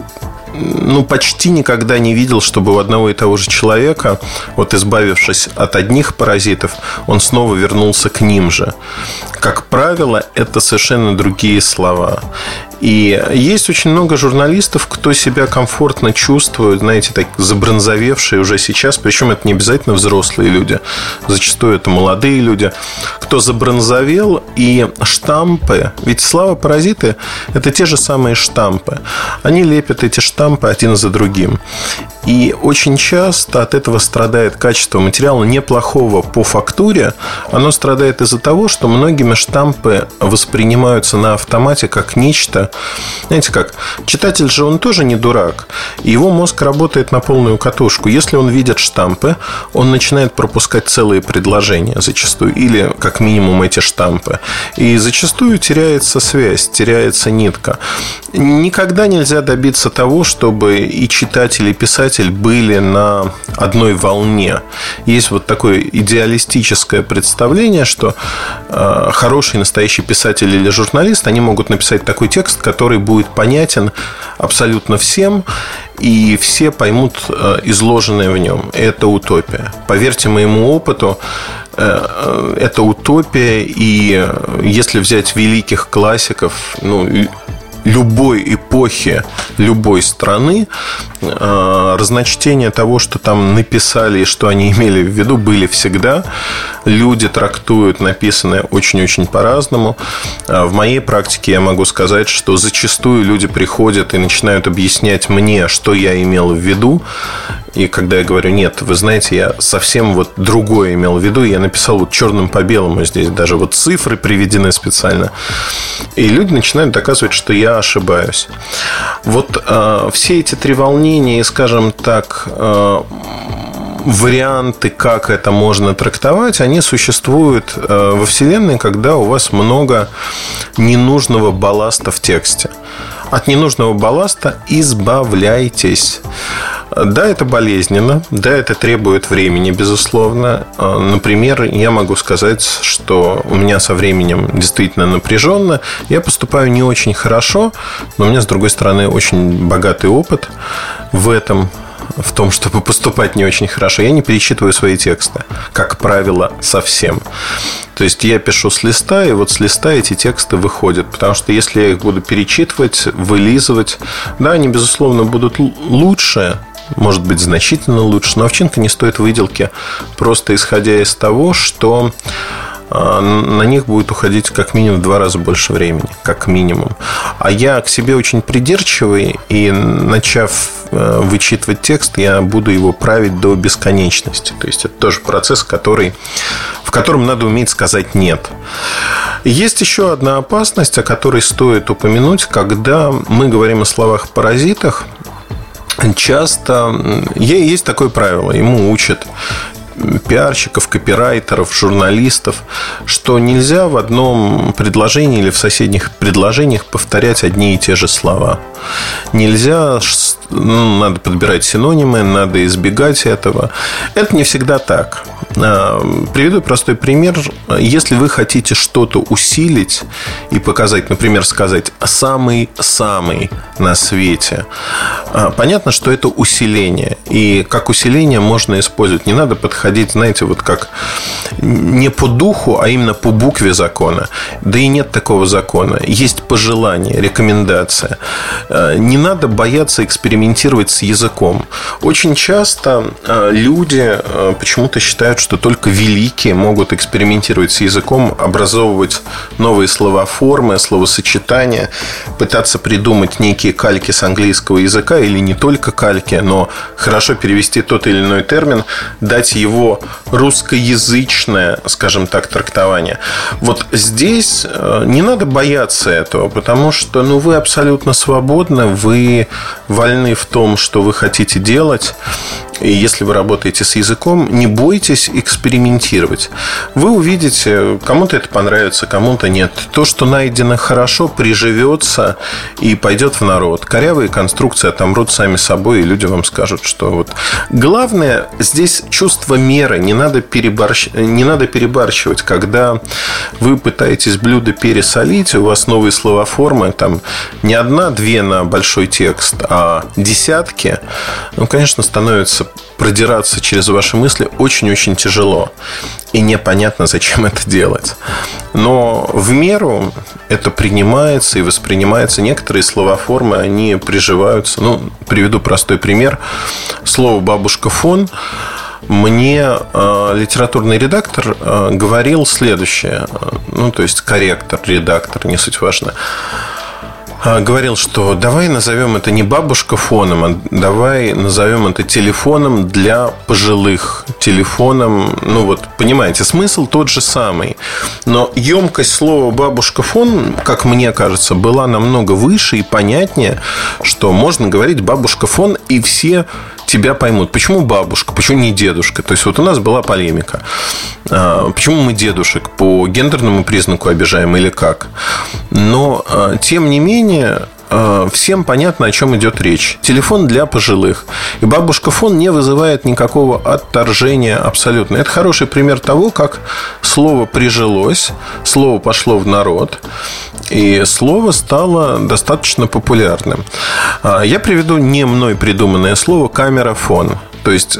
почти никогда не видел, чтобы у одного и того же человека, избавившись от одних паразитов, он снова вернулся к ним же. Как правило, это совершенно другие слова. И есть очень много журналистов, кто себя комфортно чувствует, знаете, так забронзовевшие уже сейчас. Причем это не обязательно взрослые люди. Зачастую это молодые люди, кто забронзовел. И штампы, ведь слова-паразиты – это те же самые штампы. Они лепят эти штампы один за другим. И очень часто от этого страдает качество материала неплохого по фактуре. Оно страдает из-за того, что многими штампы воспринимаются на автомате как нечто. Знаете как, читатель же он тоже не дурак. И его мозг работает на полную катушку. Если он видит штампы, он начинает пропускать целые предложения зачастую. Или как минимум эти штампы. И зачастую теряется связь, теряется нитка. Никогда нельзя добиться того, чтобы и читатель, и писатель были на одной волне. Есть вот такое идеалистическое представление, что хороший настоящий писатель или журналист, они могут написать такой текст, который будет понятен абсолютно всем, и все поймут изложенное в нем. Это утопия. Поверьте моему опыту, это утопия. И если взять великих классиков, любой эпохи, любой страны, разночтения того, что там написали и что они имели в виду, были всегда. Люди трактуют написанное очень-очень по-разному. В моей практике я могу сказать, что зачастую люди приходят и начинают объяснять мне, что я имел в виду. И когда я говорю, нет, вы знаете, я совсем другое имел в виду, я написал черным по белому, здесь даже цифры приведены специально. И люди начинают доказывать, что я ошибаюсь. Все эти три волнения и, скажем так, варианты, как это можно трактовать, они существуют во Вселенной, когда у вас много ненужного балласта в тексте. От ненужного балласта избавляйтесь. Да, это болезненно, да, это требует времени, безусловно. Например, я могу сказать, что у меня со временем действительно напряженно. Я поступаю не очень хорошо, но у меня, с другой стороны, очень богатый опыт в этом, в том, чтобы поступать не очень хорошо. Я не перечитываю свои тексты, как правило, совсем. То есть я пишу с листа, и с листа эти тексты выходят. Потому что если я их буду перечитывать, вылизывать, да, они, безусловно, будут лучше, может быть, значительно лучше. Но овчинка не стоит выделки, просто исходя из того, что на них будет уходить как минимум в 2 раза больше времени. Как минимум. А я к себе очень придирчивый, и начав вычитывать текст, я буду его править до бесконечности. То есть это тоже процесс, в котором надо уметь сказать «нет». Есть еще одна опасность, о которой стоит упомянуть, когда мы говорим о словах-паразитах. Часто есть такое правило, ему учат пиарщиков, копирайтеров, журналистов, что нельзя в одном предложении или в соседних предложениях повторять одни и те же слова. Нельзя, надо подбирать синонимы, надо избегать этого. Это не всегда так. Приведу простой пример. Если вы хотите что-то усилить и показать, например, сказать «самый-самый на свете», понятно, что это усиление. И как усиление можно использовать. Не надо подходить, знаете, вот как не по духу, а именно по букве закона. Да и нет такого закона. Есть пожелание, рекомендация. Не надо бояться экспериментировать с языком. Очень часто люди почему-то считают, что только великие могут экспериментировать с языком, образовывать новые словоформы, словосочетания, пытаться придумать некие кальки с английского языка, или не только кальки, но хорошо перевести тот или иной термин, дать его русскоязычное, скажем так, трактование. Вот здесь не надо бояться этого, потому что вы абсолютно свободны, вы вольны в том, что вы хотите делать. И если вы работаете с языком, не бойтесь экспериментировать. Вы увидите, кому-то это понравится, кому-то нет. То, что найдено хорошо, приживется и пойдет в народ. Корявые конструкции отомрут сами собой, и люди вам скажут, что вот. Главное здесь чувство меры. Не надо перебарщивать. Когда вы пытаетесь блюдо пересолить, у вас новые словоформы, там не одна-две на большой текст, а десятки, конечно, становится продираться через ваши мысли очень-очень тяжело. И непонятно, зачем это делать. Но в меру это принимается и воспринимается. Некоторые словоформы, они приживаются. Приведу простой пример. Слово «бабушка фон». Мне литературный редактор говорил следующее. То есть корректор, редактор, не суть важно. Говорил, что давай назовем это не бабушка фоном, а давай назовем это телефоном для пожилых. Телефоном, понимаете, смысл тот же самый. Но емкость слова бабушка фон, как мне кажется, была намного выше и понятнее, что можно говорить бабушка фон, и все тебя поймут. Почему бабушка, почему не дедушка? То есть вот у нас была полемика. Почему мы дедушек по гендерному признаку обижаем или как? Но тем не менее всем понятно, о чем идет речь. Телефон для пожилых. И бабушка фон не вызывает никакого отторжения абсолютно. Это хороший пример того, как слово прижилось, слово пошло в народ, и слово стало достаточно популярным. Я приведу не мной придуманное слово «камерафон». То есть,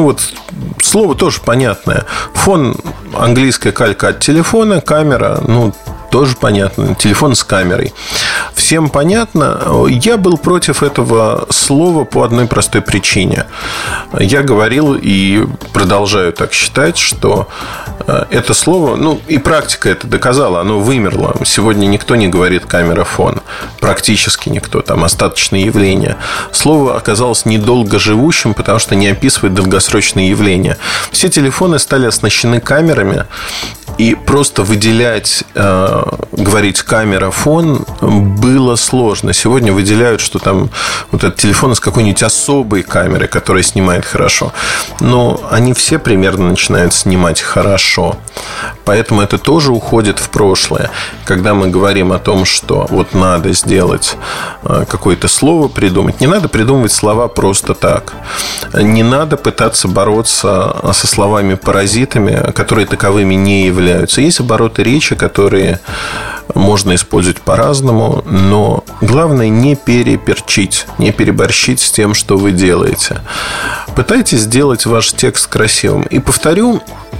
слово тоже понятное. Фон – английская калька от телефона, камера – тоже понятно. Телефон с камерой. Всем понятно. Я был против этого слова по одной простой причине. Я говорил и продолжаю так считать, что это слово, и практика это доказала, оно вымерло. Сегодня никто не говорит камерафон. Практически никто. Там остаточные явления. Слово оказалось недолго живущим, потому что не описывает долгосрочные явления. Все телефоны стали оснащены камерами. И просто выделять, говорить камерафон было сложно. Сегодня выделяют, что там вот этот телефон с какой-нибудь особой камерой, которая снимает хорошо. Но они все примерно начинают снимать хорошо. Поэтому это тоже уходит в прошлое. Когда мы говорим о том, что вот надо сделать какое-то слово, придумать. Не надо придумывать слова просто так. Не надо пытаться бороться со словами-паразитами, которые таковыми не являются. Есть обороты речи, которые можно использовать по-разному, но главное не переперчить, не переборщить с тем, что вы делаете. Пытайтесь сделать ваш текст красивым. И повторю,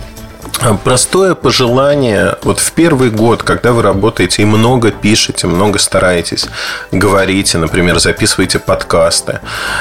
простое пожелание. Вот в первый год, когда вы работаете и много пишете, много стараетесь, говорите, например, записываете подкасты,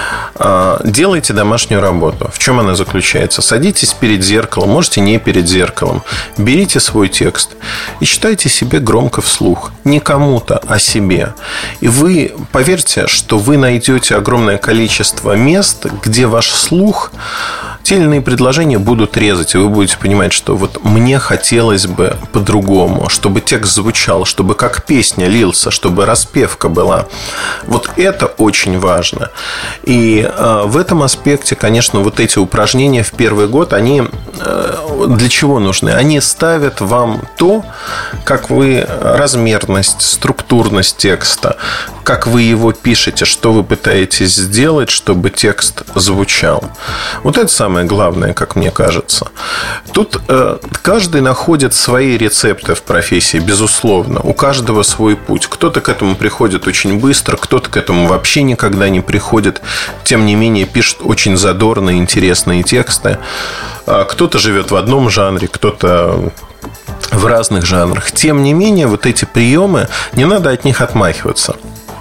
делайте домашнюю работу. В чем она заключается? Садитесь перед зеркалом, можете не перед зеркалом. Берите свой текст и читайте себе громко вслух. Не кому-то, а себе. И вы, поверьте, что вы найдете огромное количество мест, где ваш слух те или иные предложения будут резать, и вы будете понимать, что вот мне хотелось бы по-другому, чтобы текст звучал, чтобы как песня лился, чтобы распевка была. Вот это очень важно. И в этом аспекте, конечно, вот эти упражнения в первый год, они для чего нужны? Они ставят вам то, как вы размерность, структурность текста, как вы его пишете, что вы пытаетесь сделать, чтобы текст звучал. Вот это самое главное, как мне кажется. Тут каждый находит свои рецепты в профессии, безусловно. У каждого свой путь. Кто-то к этому приходит очень быстро, кто-то к этому вообще никогда не приходит. Тем не менее, пишет очень задорные, интересные тексты. Кто-то живет в одном жанре, кто-то в разных жанрах. Тем не менее, вот эти приемы, не надо от них отмахиваться.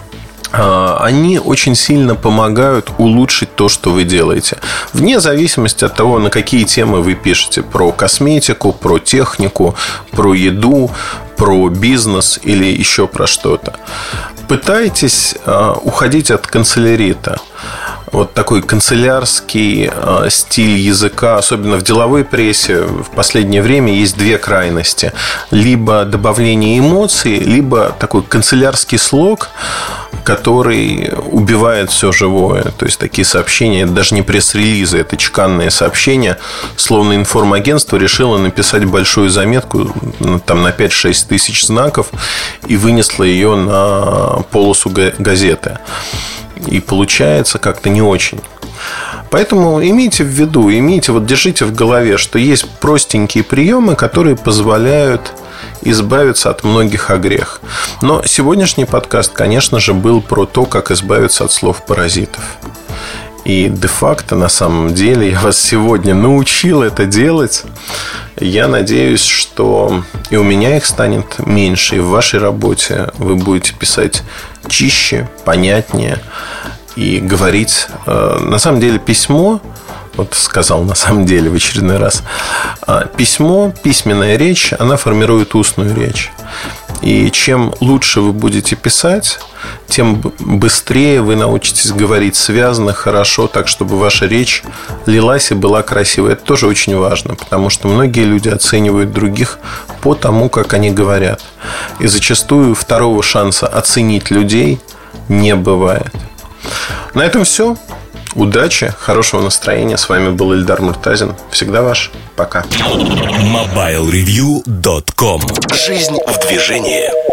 Они очень сильно помогают улучшить то, что вы делаете. Вне зависимости от того, на какие темы вы пишете. Про косметику, про технику, про еду, про бизнес или еще про что-то. Пытайтесь уходить от канцелярита. Вот такой канцелярский стиль языка, особенно в деловой прессе, в последнее время есть две крайности. Либо добавление эмоций, либо такой канцелярский слог, который убивает все живое. То есть такие сообщения, это даже не пресс-релизы, это чеканные сообщения. Словно информагентство решило написать большую заметку там, на 5-6 тысяч знаков и вынесло ее на полосу газеты. И получается как-то не очень. Поэтому имейте в виду, держите в голове, что есть простенькие приемы, которые позволяют избавиться от многих огрех. Но сегодняшний подкаст, конечно же, был про то, как избавиться от слов-паразитов. И де-факто, на самом деле, я вас сегодня научил это делать. Я надеюсь, что и у меня их станет меньше, и в вашей работе вы будете писать чище, понятнее и говорить. На самом деле, письмо, вот сказал на самом деле в очередной раз, письмо, письменная речь, она формирует устную речь. И чем лучше вы будете писать, тем быстрее вы научитесь говорить связно, хорошо, так, чтобы ваша речь лилась и была красивой. Это тоже очень важно, потому что многие люди оценивают других по тому, как они говорят. И зачастую второго шанса оценить людей не бывает. На этом все. Удачи, хорошего настроения. С вами был Эльдар Муртазин. Всегда ваш. Пока. MobileReview.com. Жизнь в движении.